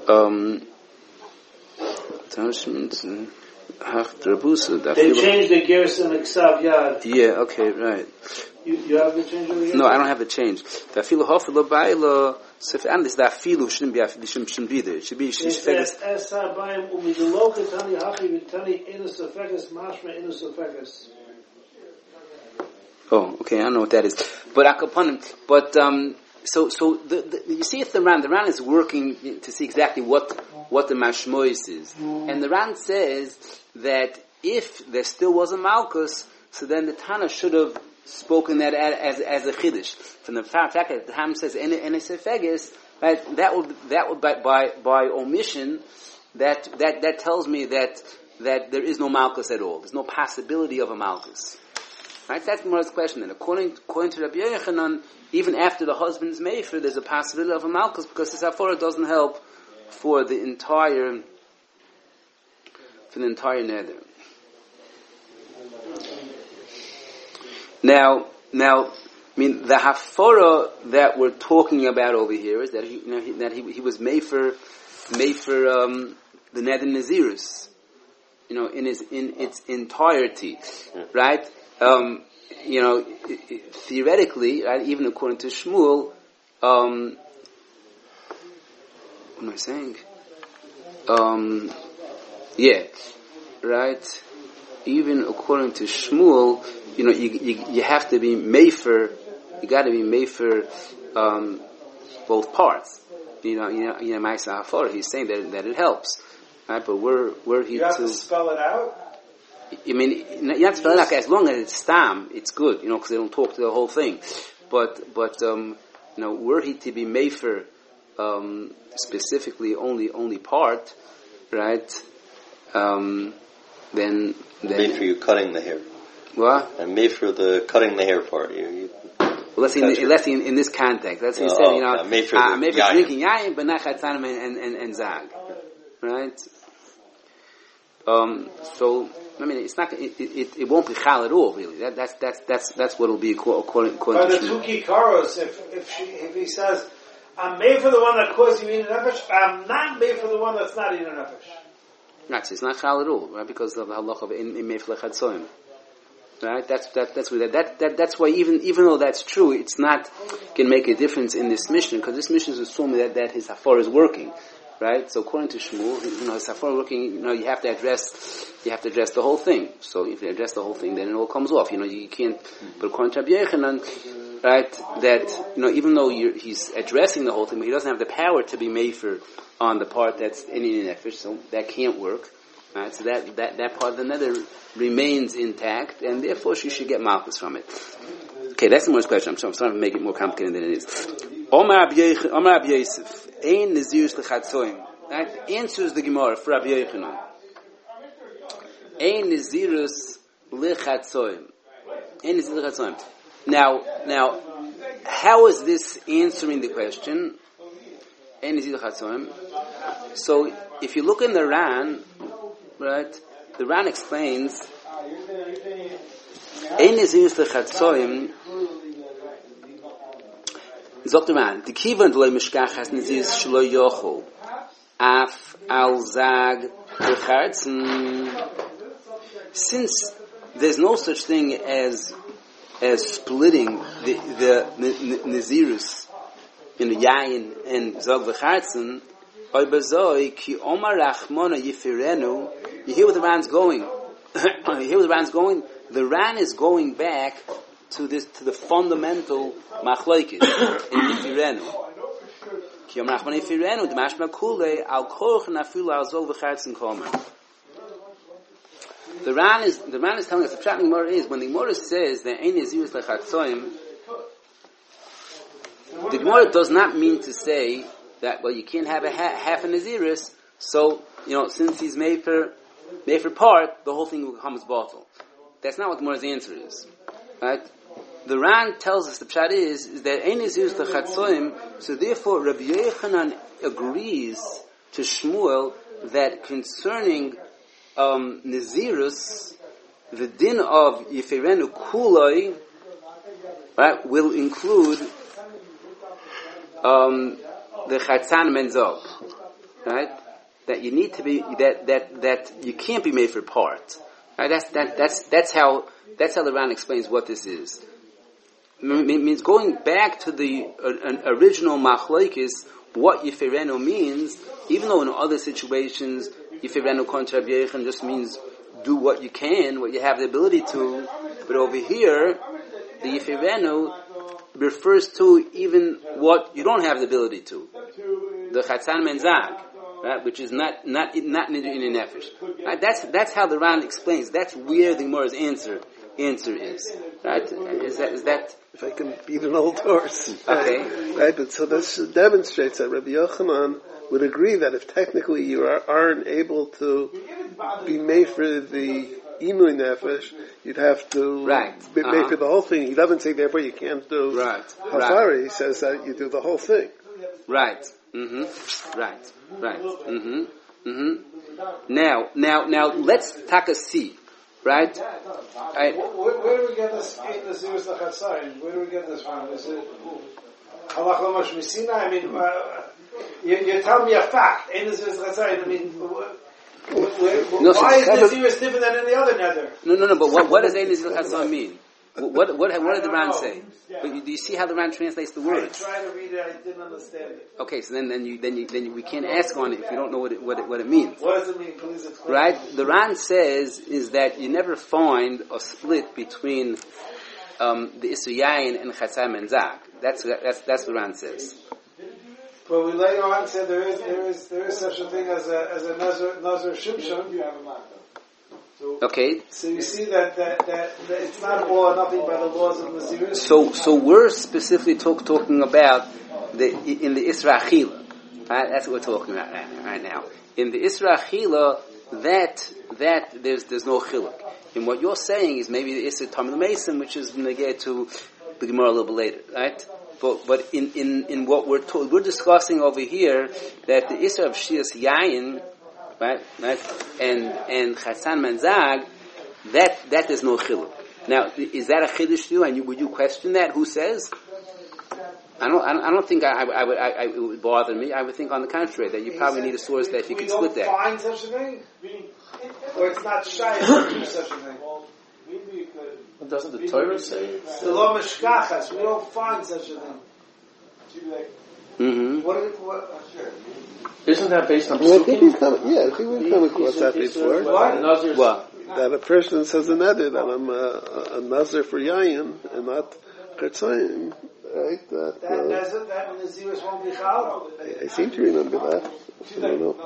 They changed the Gerson Eksav Yad. Yeah, okay, right. You have the change over here? No, I don't have the change. The afilu hofelo bailo, and this the afilu shouldn't be there. It should be shifeges. Es habayim umideloke tani hachi v'tani inus ofeges mashma inus ofeges. Oh, okay, I don't know what that is. But akaponim. But so you see, if the Ran is working to see exactly what the mashmois is, and the Ran says that if there still was a malchus, so then the Tana should have spoken that as a chiddush. From the fact that the Ham says enesefeges, right? That would by omission that tells me that there is no malchus at all. There's no possibility of a malchus. Right? That's the Gemara's question. And according to Rabbi Yochanan, even after the husband's mefer, there's a possibility of a malchus because the Safora doesn't help for the entire neder. Now, I mean, the hafora that we're talking about over here is that he was mefer the neder nazirus, in its entirety, right? Theoretically, right, even according to Shmuel, what am I saying? Right. Even according to Shmuel, you have to be mefer. You got to be mefer both parts. Ma'aseh hafara. He's saying that it helps, right? But where he you have to spell it out. I mean, you have to spell it out as long as it's stam, it's good, because they don't talk to the whole thing. But were he to be mefer, specifically only part, right? Then mefer you cutting the hair. What? And mefer the cutting the hair part. Let's see in this context. Let's say mefer drinking yayin, but not chatzanim and zag, right? So. I mean, it's not. It won't be chal at all, really. That's what it'll be according to the two kikaros, if he says, I'm made for the one that caused you eating nefesh, I'm not made for the one that's not eating nefesh. Right, so it's not chal at all, right? Because of the halach of in mefer lechatzoim. Right? That's why even though that's true, it's not can make a difference in this mission because this mission is assuming that his hafar is working. Right? So according to Shmuel, his hafar working, you have to address the whole thing. So if you address the whole thing, then it all comes off. You can't, but according to Rabbi Yochanan, right, that, even though he's addressing the whole thing, but he doesn't have the power to be mefer on the part that's in nefesh, so that can't work. Right? So that part of the nether remains intact, and therefore she should get malchus from it. Okay, that's the most question. I'm trying to make it more complicated than it is. Omar Rabbi Yosef. Ein Nazirus lechatzoim. That answers the Gemara for Rabbi Yochanan. Ein Nazirus lechatzoim. Ein Nazirus lechatzoim. Now, how is this answering the question? Ein Nazirus lechatzoim. So, if you look in the Ran, right, the Ran explains Ein Nazirus lechatzoim. Sagt der Mann, die Kivan loy mishkach has nazis shlo yochol af al zag b'chartzen. Since there's no such thing as splitting the nazirus in the yayin and zag b'chartzen, oy bezoi ki omar rachmona yifirenu. You hear where the Ran's going. The Ran is going back to the fundamental machlokes in Ifirenu. Ki Yom Rachman Ifirenu, the mashma kule al koch nafilu al zol v'chartzen komen. The Ran is telling us the Pshat in the Gemara is when the Gemara says that Ein Nezirus Lechatzoim, the Gemara does not mean to say that you can't have a half a Nezirus, so since he's made for part, the whole thing becomes bottle. That's not what the Gemara's answer is, right? The Ran tells us the Pshat is that Ein Nezirus Lechatzoim, so therefore Rabbi Yochanan agrees to Shmuel that concerning Nezirus, the din of Yifirenu Kuloi, right, will include the Chatzan Menzog, right? That you need to be that you can't be made for part. Right? That's how the Ran explains what this is. It means going back to the original Machlokes, what Yifirenu means, even though in other situations Yifirenu contra Rabbi Yochanan just means do what you can, what you have the ability to, but over here the Yifirenu refers to even what you don't have the ability to. The Chatzan Menzag, right, which is not in the nefesh. Right? That's how the Ran explains. That's where the Gemara's answer is. Right? Is that if I can beat an old horse? Okay. Right, but so this demonstrates that Rabbi Yochanan would agree that if technically you aren't able to be made for the Inui Nefesh, you'd have to be made for the whole thing. He doesn't say therefore you can't do Hafara. He says that you do the whole thing. Right. Mm-hmm. Right. Mm-hmm. Mm-hmm. Now, let's take a seat. Right? Where do we get this in the Zirus L'Chatzayim? Where do we get this from? Is it Halach L'Mosh Misina? I mean, you tell me a fact. In the Zirus L'Chatzayim, I mean, why is the Zirus different than any other nether? No, but what does Ein Nezirus L'Chatzayim mean? What did the Ran say? But do you see how the Ran translates the words? I tried to read it, I didn't understand it. Okay, so then we can't ask on it if you don't know what it means. What does it mean? Please explain. Right? The Ran says is that you never find a split between the Isur Yayin and Chatzan Menzag. That's what the Ran says. But we later on said there is such a thing as a Nazar Shimshon. Okay. So you see that it's not all or nothing by the laws of Nazirus. So we're specifically talking about in the Isra Achila. Right? That's what we're talking about right now. In the Isra Achila, that there's no chiluk. And what you're saying is maybe the Isra Tamil Mason, which is going to get to the Gemara a little bit later, right? But in what we're discussing over here, that the Isra of Shias Yayin, right, and Chatzan Menzag, that there's no chiluk. Now, is that a chiddush to you? And would you question that? Who says? I don't think it would bother me. I would think on the contrary that you probably need a source that you could split that. You don't find such a thing, or it's not shy to do such a thing. But doesn't the Torah say? The law mishkachas. We don't find such a thing. Mm-hmm. What? Isn't that based on I think we've come across that before. What? That a person says a nether that I'm a nazir for yayin and not chatzayim, right? That Nazirus won't be chal. I seem to remember that. I don't know.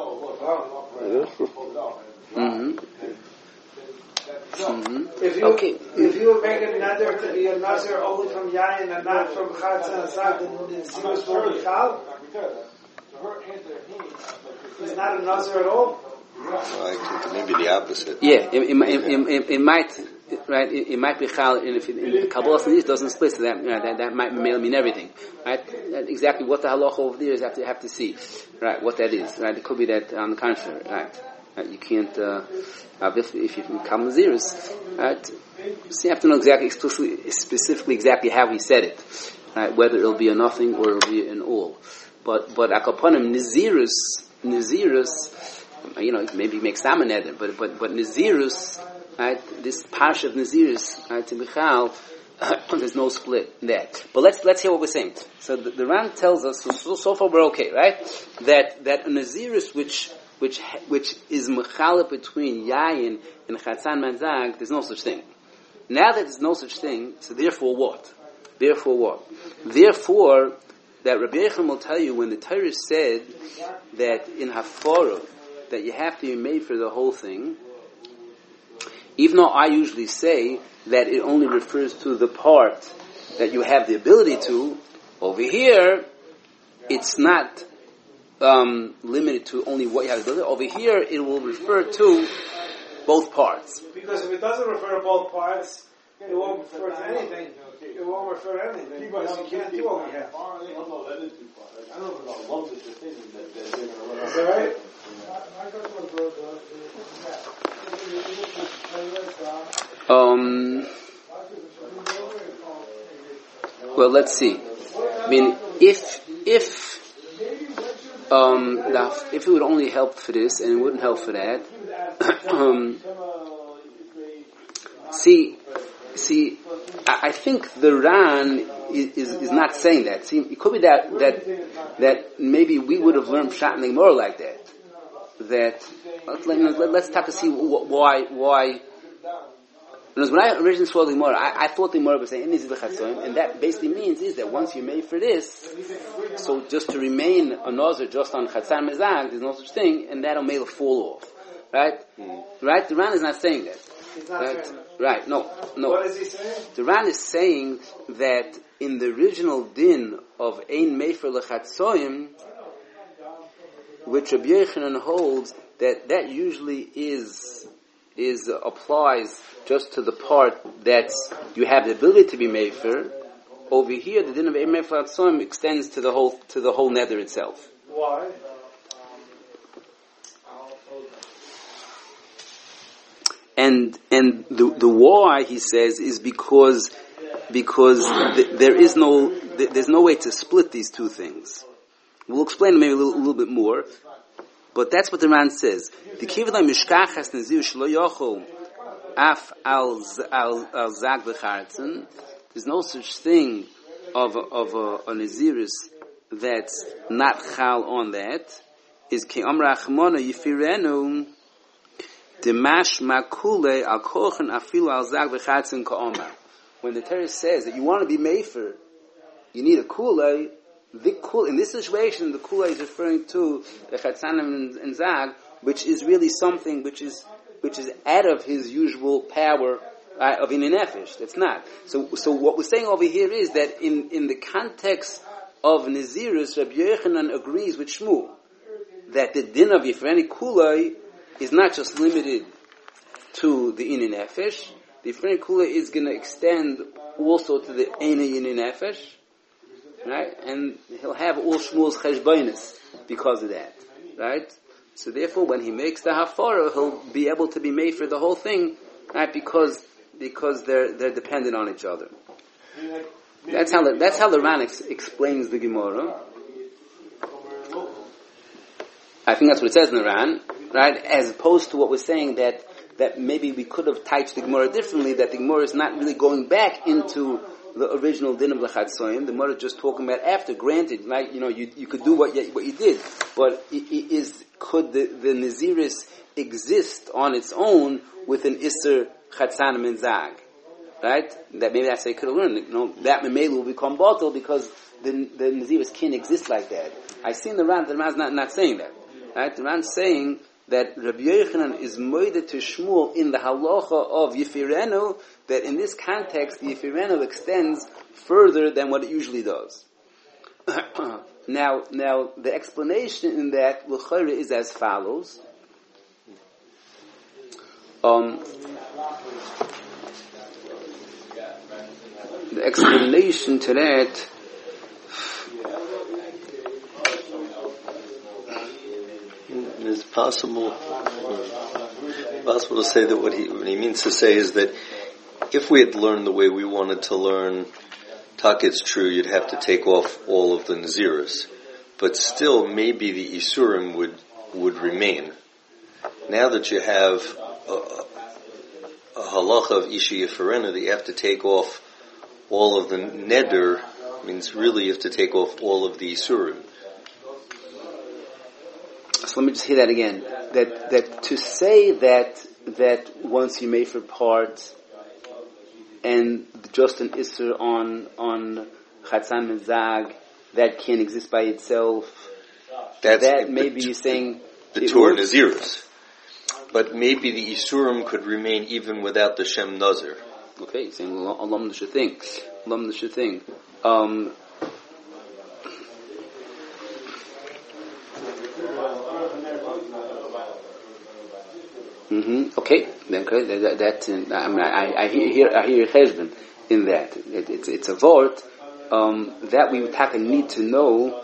Mm-hmm. Mm-hmm. If you would make a nether to be a nazir only from yayin and not from chatzah and zag, then Nazirus won't be chal. He's not a nazir at all. Maybe the opposite. Yeah, it might, right? It might be chal, and if the Kabbalah doesn't split, so that might mean everything, right? Exactly what the halacha over there is, have to see, right? What that is, right? It could be that on the contrary, right? You can't, if you become Nazirus, right? So you have to know specifically exactly how he said it, right? Whether it'll be a nothing or it'll be an all. But akaponim Nazirus, maybe make some another, but Nazirus, right? This parsha of Nazirus, right? To Michal, there's no split there. But let's hear what we're saying. So the Ran tells us, so far we're okay, right? That a Nazirus which is Mechaleh between Yayin and Chatzan Menzag, there's no such thing. Now that there's no such thing, so therefore what? Therefore, that Rabbi Yochanan will tell you when the Torah said that in Hafara that you have to be made for the whole thing, even though I usually say that it only refers to the part that you have the ability to, over here, it's not limited to only what you have the ability. Over here, it will refer to both parts. Because if it doesn't refer to both parts, it won't refer to anything. It won't refer to anything because you can't do only half. Is that right? Well, let's see. I mean, if it would only help for this and it wouldn't help for that. I think the Ran is not saying that. See, it could be that maybe we would have learned Pshat and Gemara like that. Let's talk to see why. Because when I originally saw the Gemara, I thought the Gemara was saying, and that basically means is that once you're made for this, so just to remain a Nazir just on Chatzar Mezag, there's no such thing, and that'll make it fall off. Right? Right? The Ran is not saying that. He's not saying that. Right, no. What is he saying? The Ran is saying that in the original din of Ein Mefer Lechatzoyim, which Rabbi Yochanan holds that usually applies just to the part that you have the ability to be Mefer. Over here, the din of Ein Mefer Lechatzoyim extends to the whole nether itself. Why? And the why, he says, is because there's no way to split these two things. We'll explain maybe a little bit more, but that's what the Ran says. The kivla mishkachas nazir shlo yochol af al zag v'chartzen. There's no such thing of a naziris that's not chal on that. Is ki amra achmona yifirenu. Demash makule al kochen afilu al zag v'chatzin ka'omar. When the Torah says that you want to be mefer, you need a kule. In this situation, the kule is referring to the chatzanim and zag, which is really something which is out of his usual power of in nefesh. That's not. So what we're saying over here is that in the context of Nazirus, Rabbi Yochanan agrees with Shmuel that the din of Yifreni kule is not just limited to the Inin Nefesh. The Yifreni Kula is going to extend also to the Eina Inin Nefesh, right? And he'll have all Shmuel's Cheshbainis because of that, right? So therefore, when he makes the Hafara, he'll be able to be made for the whole thing, right? Because they're dependent on each other. That's how the Ran explains the Gemara. I think that's what it says in the Ran. Right, as opposed to what we're saying that maybe we could have typed the Gemara differently, that the Gemara is not really going back into the original din of Lechatzoyim. The Gemara is just talking about after. Granted, like you could do what you did, but could the Naziris exist on its own with an Isser Chatzanim and Zag? Right? That maybe that's how you could have learned. That Memelu will become bottle because the Naziris can't exist like that. I've seen the Ran is not saying that. Right? The Ran is saying that Rabbi Yochanan is moeded to Shmuel in the halacha of Yifirenu, that in this context, the Yifirenu extends further than what it usually does. Now, the explanation in that l'chayre is as follows. The explanation to that is possible to say that what he means to say is that if we had learned the way we wanted to learn, it's true, you'd have to take off all of the Naziris. But still, maybe the Isurim would remain. Now that you have a halacha of Ishi Yeferena, that you have to take off all of the Neder, means really you have to take off all of the Isurim. So let me just hear that again. That to say that once you made for parts and just an Isser on Chatzan and Zag that can't exist by itself. That maybe you're saying the Torah Naziris. But maybe the Isurim could remain even without the Shem Nazir. Okay, he's saying Alam the thing. Alam the thing. Okay, then I hear Cheshbon in that. It's a vote that we would have to need to know.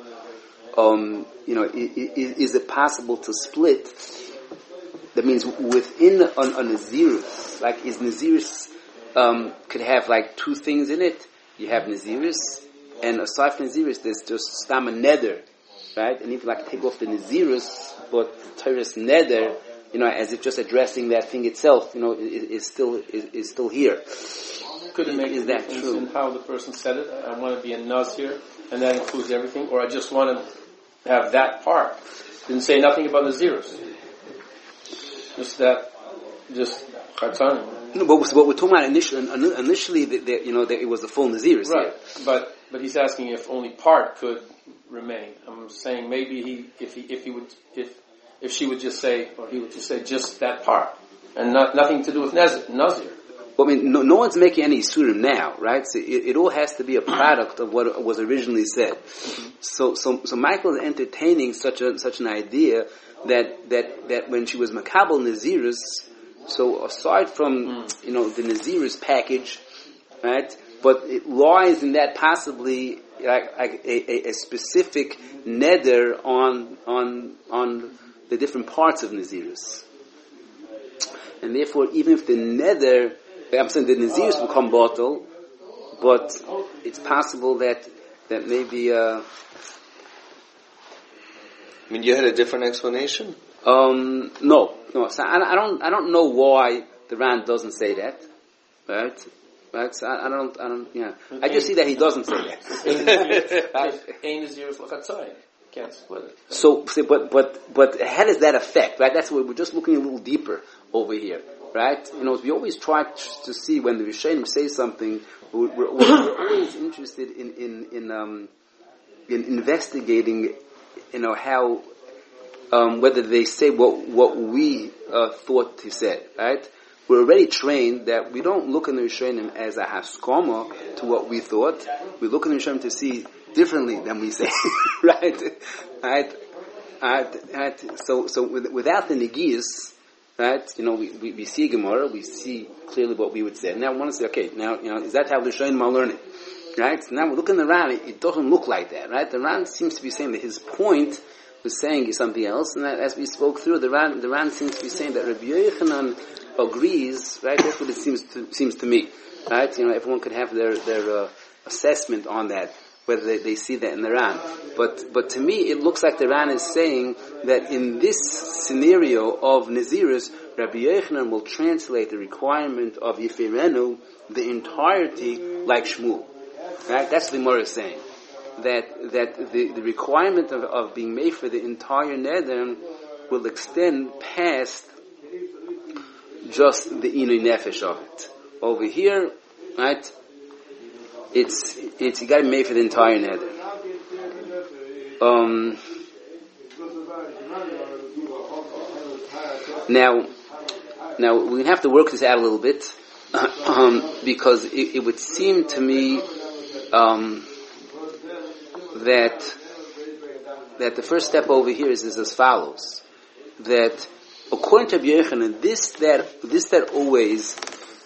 Is it possible to split? That means within a Nazirus, like is Nazirus could have like two things in it. You have Nazirus, and aside from Nazirus, there's just Stam and Neder, right? And if you like take off the Nazirus, but Torah's Neder, as if just addressing that thing itself, is still here. Could it make is that true? In how the person said it? I want to be a Nazir, and that includes everything, or I just want to have that part. Didn't say nothing about Nazirus. Just Chatzon. No, but what we're talking about initially, that it was a full Nazirus. Right, but he's asking if only part could remain. I'm saying maybe if she would just say, or he would just say just that part, and nothing to do with Nazir. Well, I mean, no one's making any Isurim now, right? So it all has to be a product of what was originally said. Mm-hmm. So Michael is entertaining such an idea that when she was Makabel Nazirus, so aside from the Nazirus package, right? But it lies in that possibly like a specific neder on the different parts of Nazirus. And therefore, even if the neder, I'm saying the Nazirus will come bottle, but it's possible that maybe. I mean, you had a different explanation? No. So I don't know why the Rand doesn't say that, right? So I don't. Yeah. I just see that he doesn't say that. Ein Nazirus l'chatzayim. Can't split it. So, but how does that affect? Right. That's what we're just looking a little deeper over here. Right? We always try to see when the Rishonim say something, we're always interested in investigating, how, whether they say what we thought he said, right? We're already trained that we don't look in the Rishonim as a haskoma to what we thought. We look in the Rishonim to see differently than we say, right? Right? So without the Negiyas, right? We see Gemara, we see clearly what we would say. Now we want to say, okay, now, is that how the Rishonim are learning? Right? So now we look in the Ran, it doesn't look like that, right? The Ran seems to be saying that his point was saying something else, and that as we spoke through, the Ran seems to be saying that Rabbi Yochanan agrees, right? That's what it seems to me, right? Everyone could have their assessment on that, whether they see that in the Ran. But to me, it looks like the Ran is saying that in this scenario of Nazirus, Rabbi Yochanan will translate the requirement of Yifirenu, the entirety, like Shmuel. Right? That's what the Gemara is saying. That the requirement of being made for the entire Neder will extend past just the Inui Nefesh of it. Over here, right? It's you got to be made for the entire neder. Now we're going to have to work this out a little bit because it would seem to me that the first step over here is as follows: that according to Rabbi Yochanan, this that always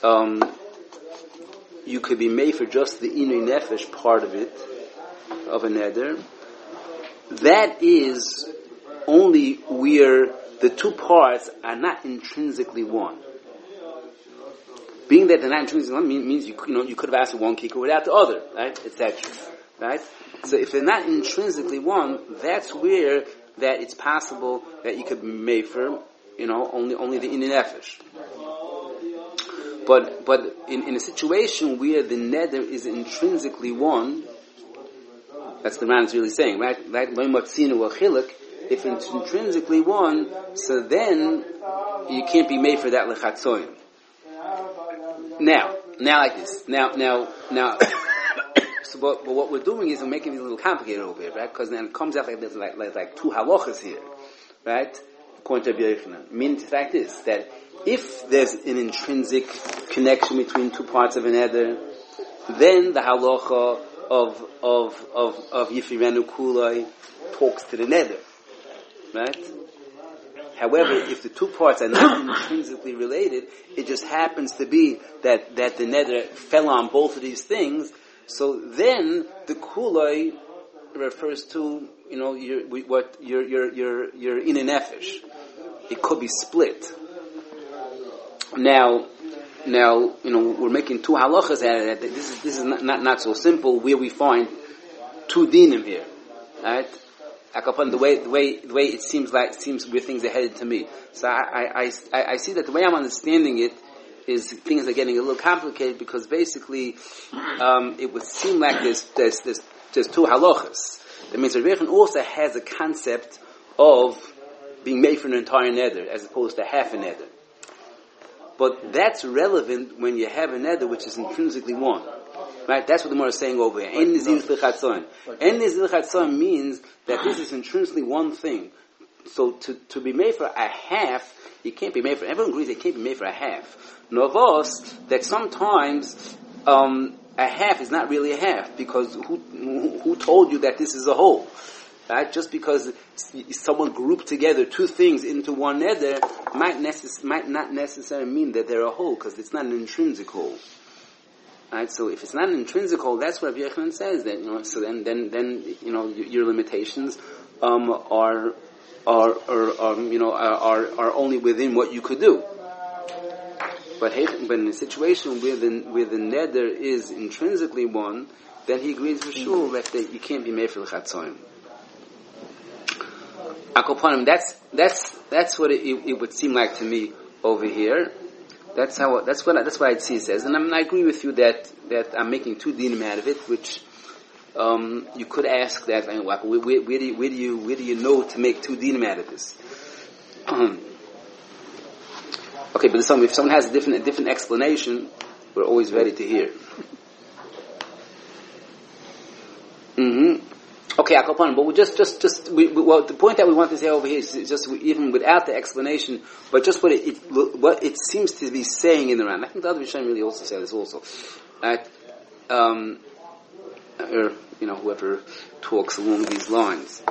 you could be made for just the Inui Nefesh part of it, of a neder. That is only where the two parts are not intrinsically one. Being that they're not intrinsically one means you could have asked for one kicker without the other, right? Etc. Right? So if they're not intrinsically one, that's where that it's possible that you could be made for, only the Inui Nefesh. But in a situation where the neder is intrinsically one, that's the Ran is really saying, right? If it's intrinsically one, so then you can't be made for that lechatzoyim. Now like this. Now. So, but what we're doing is we're making it a little complicated over here, right? Because then it comes out like there's like two halachas here, right? according to Rabbi Yochanan. Meaning the fact is that if there's an intrinsic connection between two parts of an eder, then the halacha of Yifirenu Kulai talks to the neder, right? However, if the two parts are not intrinsically related, it just happens to be that the neder fell on both of these things. So then the Kulai refers to your in a nefesh. It could be split. Now, we're making two halachas out of that. This is not so simple. Where we find two dinim here, right? The way it seems where things are headed to me. So I see that the way I'm understanding it is things are getting a little complicated because basically it would seem like there's two halachas. That means Rabbi Yochanan also has a concept of being made for an entire neder as opposed to half a neder. But that's relevant when you have a neder which is intrinsically one. Right? That's what the Gemara is saying over here. En nizir l'chatzon. En nizir l'chatzon means that this is intrinsically one thing. So to be made for a half, you can't be made for, everyone agrees it can't be made for a half. Novos, that sometimes a half is not really a half, because who told you that this is a whole? Right? Just because someone grouped together two things into one neder might not necessarily mean that they're a whole, because it's not an intrinsic whole. Right? So if it's not an intrinsic whole, that's what Rabbi Yochanan says. That so then your limitations are only within what you could do. But in a situation where the neder is intrinsically one, then he agrees for sure that you can't be made for l'chatzoyim. Akoponim, that's what it would seem like to me over here. That's what I'd see it says, and I agree with you that I'm making two dinim out of it, which you could ask that. Where do you know to make two dinim out of this? Okay, but if someone has a different explanation, we're always ready to hear. Okay, Akopan, but the point that we want to say over here is just even without the explanation, but just what it seems to be saying in the Ran. I think the other Rishonim really also say this also. That, whoever talks along these lines.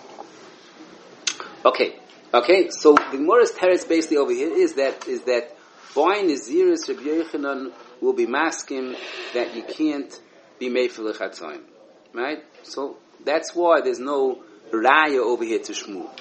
Okay, so the Gemara's teretz basically over here is that by Naziris Rabbi Yochanan will be masking that you can't be made for l'chatzoyim, right? So that's why there's no raya over here to Shmuel.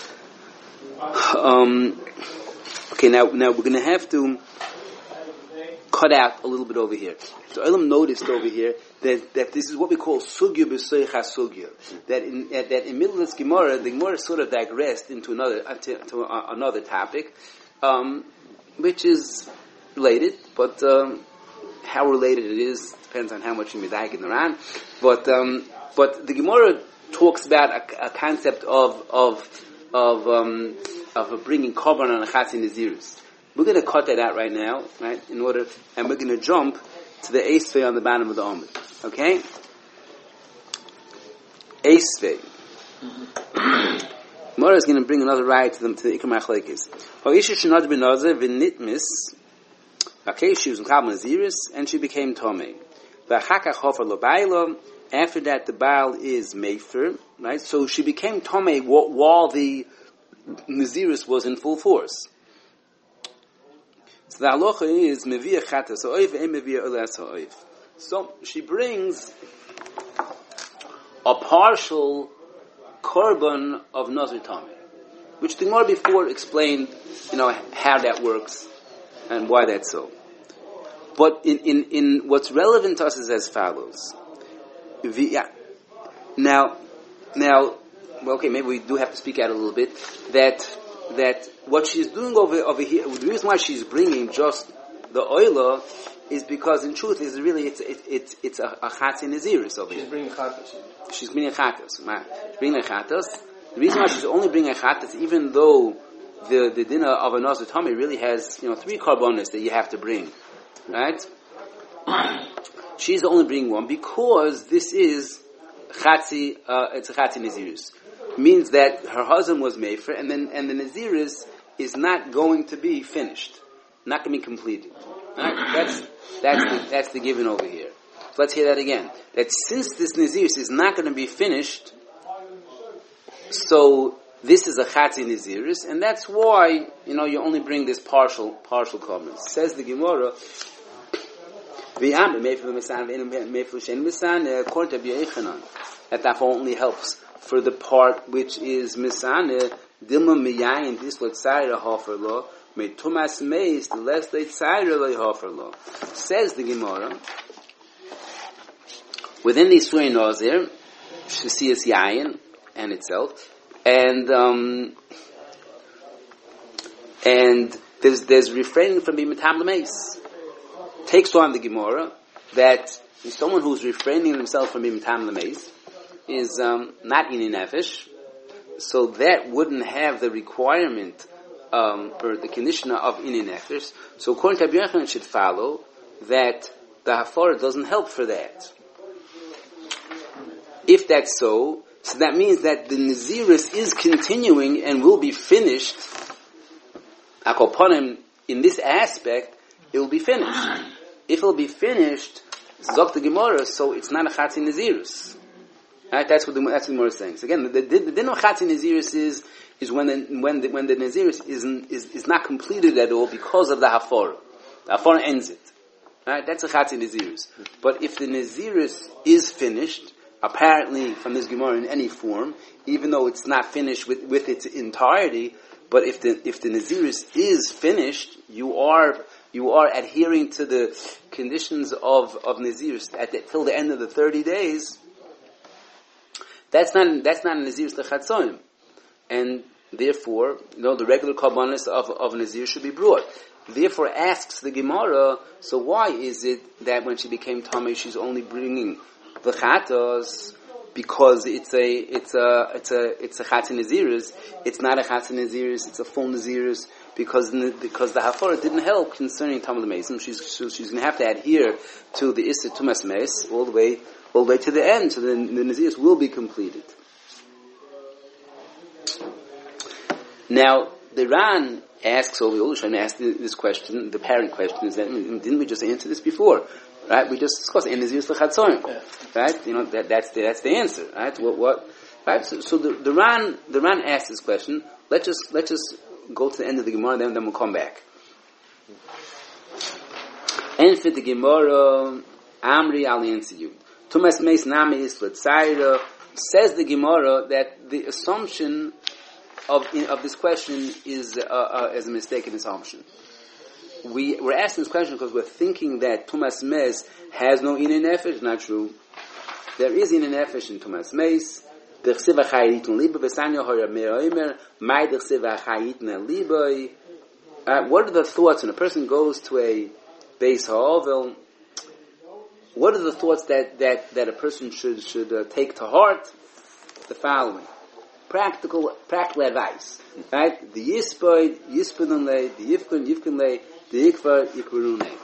Okay, now we're going to have to cut out a little bit over here. So Elam noticed over here that this is what we call sugya b'soich ha-sugya. That in middle of this Gemara, the Gemara sort of digressed into another topic, which is related, but how related it is depends on how much you medayik in the Ran. But the Gemara talks about a concept of bringing korban on a chatzin nazirus. We're going to cut that out right now, right? And we're going to jump to the Eisvei on the bottom of the Amud. Okay? Eisvei. Gemara is going to bring another raya to the Ikar Machlekes. Ha'isha shenad b'nazer v'nitmis. Okay, she was in Kabbalah Naziris, and she became Tomei. V'achakach hofer lo ba'ilo. After that, the Baal is Mefer, right? So she became Tomei while the Naziris was in full force. So the halacha is Mevia Chatas Ha'oif and Mevia Olas Ha'oif. So she brings a partial korban of Nazir Tomei, which the Gemara before explained, how that works and why that's so. But in what's relevant to us is as follows. Now, okay, maybe we do have to speak out a little bit. That what she's doing over here, the reason why she's bringing just the oila is because in truth it's really it's a chatzin naziris over here. She's bringing chatas. She's bringing chatas. The reason why she's only bringing chatas, even though the dinner of a nazir tamei really has 3 korbanos that you have to bring, right? She's only bringing one because this is chatzi. It's a chatzi nazirus. means that her husband was Mefer, and the Naziris is not going to be finished, not going to be completed. Right? That's the given over here. So let's hear that again. That since this Naziris is not going to be finished, so this is a Chatzi Naziris, and that's why, you only bring this partial comments. Says the Gemara, according to B'Yechanan, that only helps for the part which is Misane, Dilma Miyayin, this what Tzayra Hofer Lo, Me Tumas Meis, the less they Tzayra Lo Hofer Lo. Says the Gemara, within these three Nazir, Shesias Yayin, and itself, and there's refraining from being Matam L'Meis. Takes on the Gemara that someone who's refraining himself from being Matam L'Meis is not in nefesh, so that wouldn't have the requirement or the condition of in nefesh. So according to Rabbi Yochanan, it should follow that the hafara doesn't help for that. If that's so that means that the Naziris is continuing and will be finished. Akoponim, in this aspect, it will be finished. If it will be finished, Zok the Gemara, so it's not a Chatzi Naziris. Right? That's what the Gemara is saying. So again, the din of Chatzi Naziris is when the Naziris is not completed at all because of the Hafara. The Hafara ends it. Right? That's a Chatzi Naziris. But if the Naziris is finished, apparently from this Gemara in any form, even though it's not finished with its entirety, but if the Naziris is finished, you are adhering to the conditions of Naziris till the end of the 30 days. That's not a Naziris L'Chatzoim. And therefore, the regular Karbanos of Nazir should be brought. Therefore asks the Gemara, so why is it that when she became Tamei, she's only bringing the Chatos, because it's a Chatzi Naziris? It's not a Chatzi Naziris, it's a full Naziris, because the Hafara didn't help concerning Tamei Mesim. She's going to have to adhere to the Issa Tumas Meis all the way to the end, so the Naziris will be completed. Now, the Ran asks, or Yolushan asked this question, the parent question is that, didn't we just answer this before? Right? We just discussed Naziris L'Chatzoim. Right? That's the answer. Right? What? Right? So the Ran asked this question. Let's just go to the end of the Gemara, then we'll come back. And for the Gemara, Amri al Yansiyud. Tumas Meis Nami is L'Tzayra. Says the Gemara that the assumption of this question is a mistaken assumption. We're asking this question because we're thinking that Tumas Meis has no Inen Nefesh. Not true. There is Inen Nefesh in Tumas Meis. What are the thoughts when a person goes to a Beis Ha'ovel? What are the thoughts that a person should take to heart? The following. Practical advice. Right? The Yispod, Yispodun lei, the Yifkun, Yifkun lei, the Yikvar, Yikvarun lei.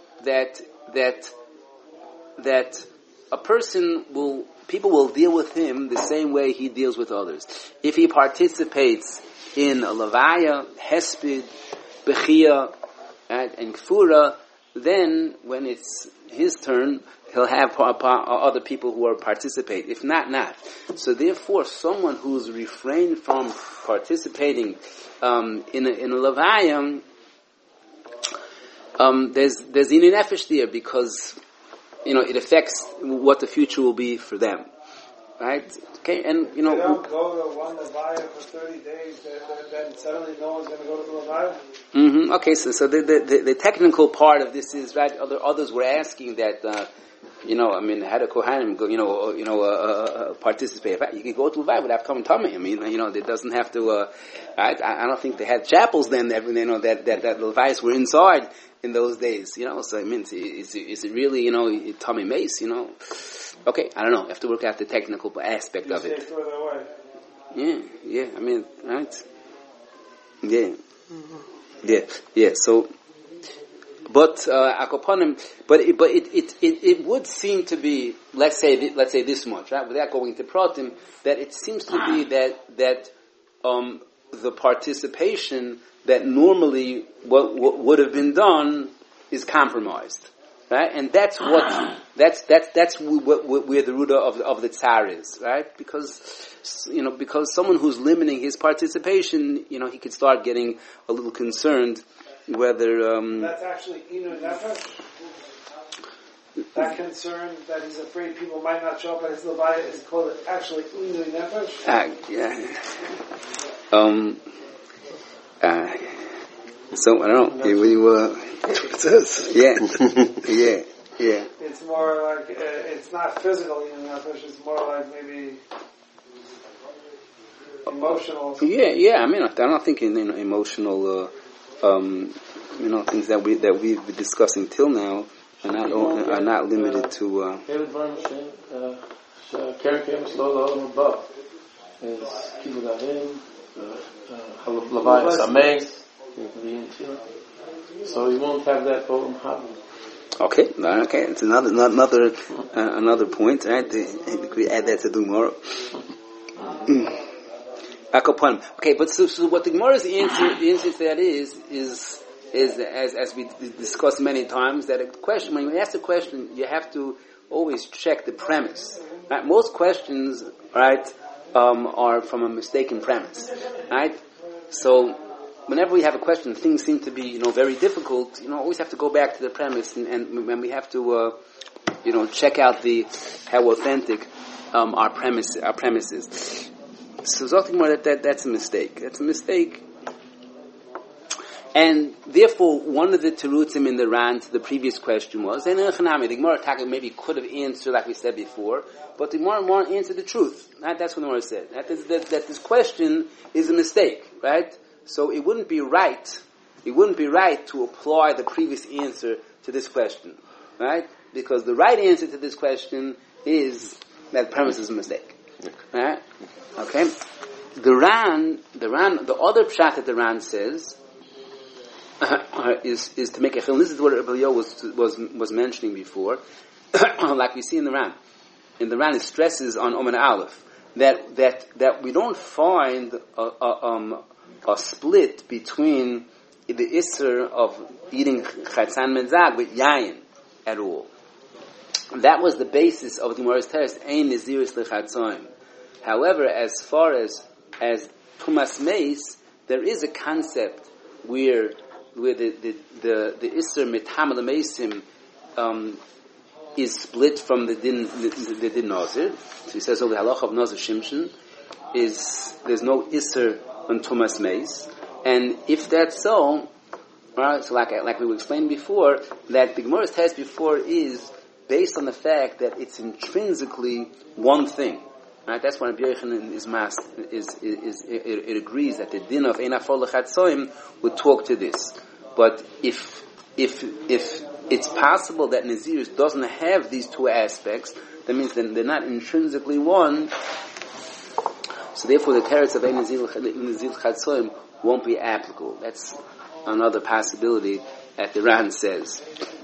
That a person people will deal with him the same way he deals with others. If he participates in a Levaya, Hesped, Bechia, and Kfura, then when it's his turn, he'll have other people who are participate. If not. So therefore, someone who's refrained from participating in a Levaya, there's Inen Nefesh there because it affects what the future will be for them, right? Okay, and they don't go to one Levaya for 30 days, then suddenly no one's going to go to the Levaya. Mm-hmm. Okay, so the technical part of this is right. Others were asking that. How do Kohanim participate? You can go to Levaya without coming to me. It doesn't have to. I don't think they had chapels then. That Levayas were inside in those days. So is it really Tommy Mace? Okay, I don't know. I have to work out the technical aspect of it. Further away. Yeah. Right. Yeah. Mm-hmm. Yeah. So akoponim, but it would seem to be, let's say this much, right? Without going to pratim, that it seems to be that the participation that normally what would have been done is compromised, right? And that's where the root of the tsar is, right? Because someone who's limiting his participation, he could start getting a little concerned whether that's actually inu nefesh. That concern that he's afraid people might not show up at his levaya is called actually inu nefesh. So I don't know. That's what it says. Yeah. It's more like it's not physical inu nefesh. It's more like maybe emotional. Yeah. I mean, I'm not thinking emotional. Things that we've been discussing till now are not limited to. So he won't have that problem happen. Okay. It's another point, right? We add that to the Gemara. Okay, but so what the Gemara's answer to that is as we discussed many times, that a question, when you ask a question, you have to always check the premise. Right? Most questions, right, are from a mistaken premise, right? So whenever we have a question, things seem to be, very difficult. Always have to go back to the premise, and we have to, check out how authentic our premise is. So something more that's a mistake. That's a mistake. And therefore, one of the terutzim in the Ran to the previous question was, and the Gemara maybe could have answered like we said before, but the Gemara answered the truth. Right? That's what the Gemara said. That this question is a mistake, right? So it wouldn't be right to apply the previous answer to this question, right? Because the right answer to this question is that premise is a mistake, right? Okay. The other pshat that the Ran says is to make a chilul. This is what Rabbi Yo was mentioning before, like we see in the Ran. In the Ran, it stresses on Omen Aleph that we don't find a split between the isser of eating chatzan menzag with yayin at all. That was the basis of the Gemara's text, ein niziris lechatzoim. However, as far as tumas meis, there is a concept where the isser mithamal meisim is split from the din nazir. So he says, the halacha of nazir shimshon there's no isser on tumas meis, and if that's so, right? So like we explained before, that the Gemara's test before is based on the fact that it's intrinsically one thing. Right? That's why Rabbi Yochanan it agrees that the din of Ein Afar L'Chatzoim would talk to this. But if it's possible that Naziris doesn't have these two aspects, that means that they're not intrinsically one. So therefore, the teretz of Ein Nazir L'Chatzoim won't be applicable. That's another possibility that the Ran says.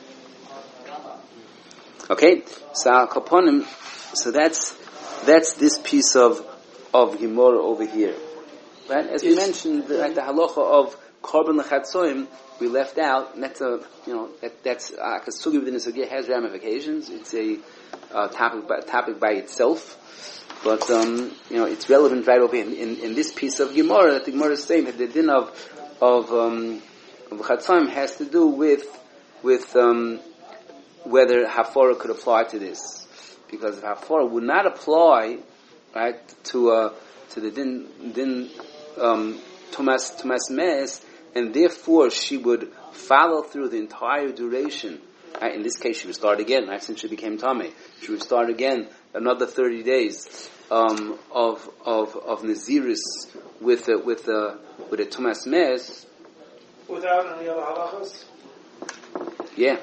Okay, so Kaponim. So that's this piece of Gemara over here, right? As we mentioned, the halacha of korban lechatzoim we left out. And that's that's a sugi within the sugya has ramifications. It's a topic by itself, but it's relevant right over here in this piece of Gemara. That the Gemara is saying that the din of lechatzoim has to do with whether hafara could apply to this. Because if hafara would not apply, right, to the din tumas mes, and therefore she would follow through the entire duration. Right? In this case, she would start again. Right, since she became tamei, she would start again another 30 days of naziris with a tumas mes. Without any other halachas. Yeah.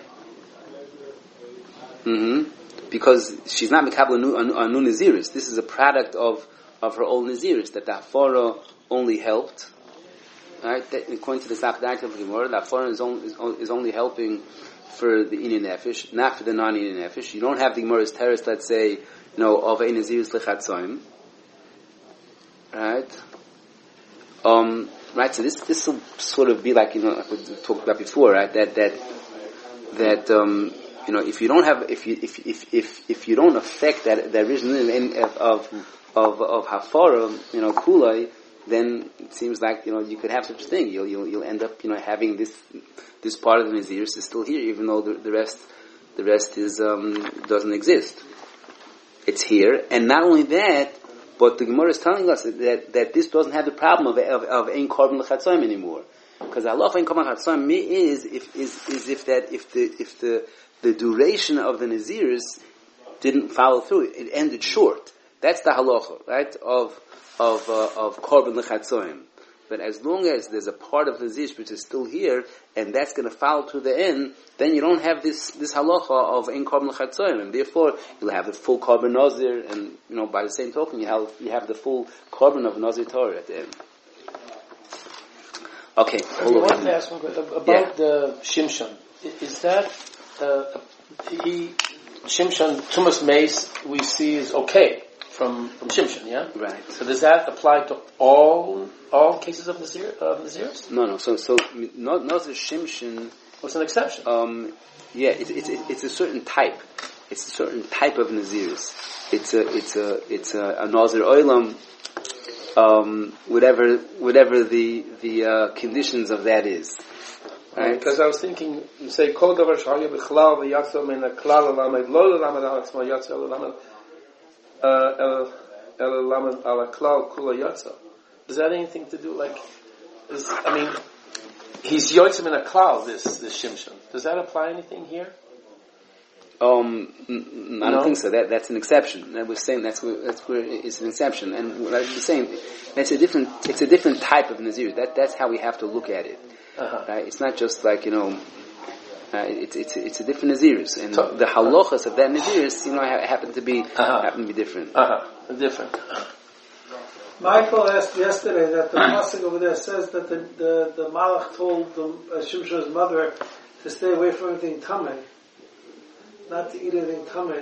Mm-hmm. Because she's not mekabel anu naziris. This is a product of her old naziris, that the hafara only helped, right? That, according to the Safdayt of the Gemara, the Hafara is only helping for the Inyan Nefesh, not for the non-Inyan Nefesh. You don't have the Gemara's teres, let's say, of ein Nazirus Lechatzoim. Right? Right, so this will sort of be like, we talked about before, right? That if you don't have, if you don't affect that original end of Hafara, Kulai, then it seems like, you could have such a thing. You'll end up, having this part of the Nazirus is still here, even though the rest is, doesn't exist. It's here, and not only that, but the Gemara is telling us that this doesn't have the problem of ein korban l'chatzoim anymore, because halacha ein korban l'chatzoim is if the duration of the Nazirus didn't follow through, it ended short. That's the halacha, right? Of korban l'chatzoim. But as long as there's a part of the Nazirus which is still here, and that's going to follow to the end, then you don't have this halacha of ein korban l'chatzoim, and therefore you'll have the full korban nazir, and by the same token you have the full korban of Nazir Torah at the end. Okay, I wanted to ask one question about the Shimshon. Is that Shimshon Tumas Meis we see is okay from Shimshon, yeah? Right. So does that apply to all cases of Nazirus? No. So Nazir Shimshon. What's an exception? It's a certain type. It's a certain type of Nazirus. It's a Nazir Olam. Whatever the conditions of that is. Right? Because I was thinking, you say Kol Davar Shaya B'Chlal V'Yatzel Min HaKlal L'Lamed Lo L'Lamed Al Atzma Yatzel L'Lamed El Lamed Al HaKlal Kula Yatzel. Does that have anything to do he's Yotzim in a Klal, this Shimshon. Does that apply anything here? I don't think so. That's an exception. I was saying that's where it's an exception. And what I was saying, it's a different type of Nazir. That's how we have to look at it. Uh-huh. Right? It's not just like, it's a different Nazirus. And the halachas of that Nazirus, happen to be different. Different. Michael asked yesterday that the pasuk over there says that the Malach told Shimshon's mother to stay away from anything tameh, not to eat anything tameh.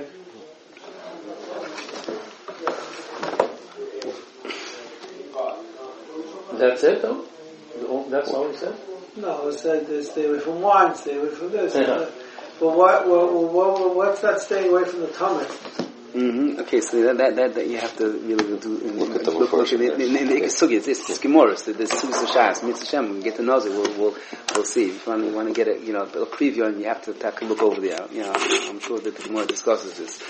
That's it, though? That's all he said? No, it said stay away from wine, stay away from this. Yeah. But what's that staying away from the tameh? Mm-hmm. Okay, so that you have to really do look at the look in the Ikesugya. It's Gemara. So there's Sugas Shas, Mitzvah Shem. We get to Nazir. We'll see. If you want to get a preview, and you have to look over there. I'm sure that the Gemara discusses this.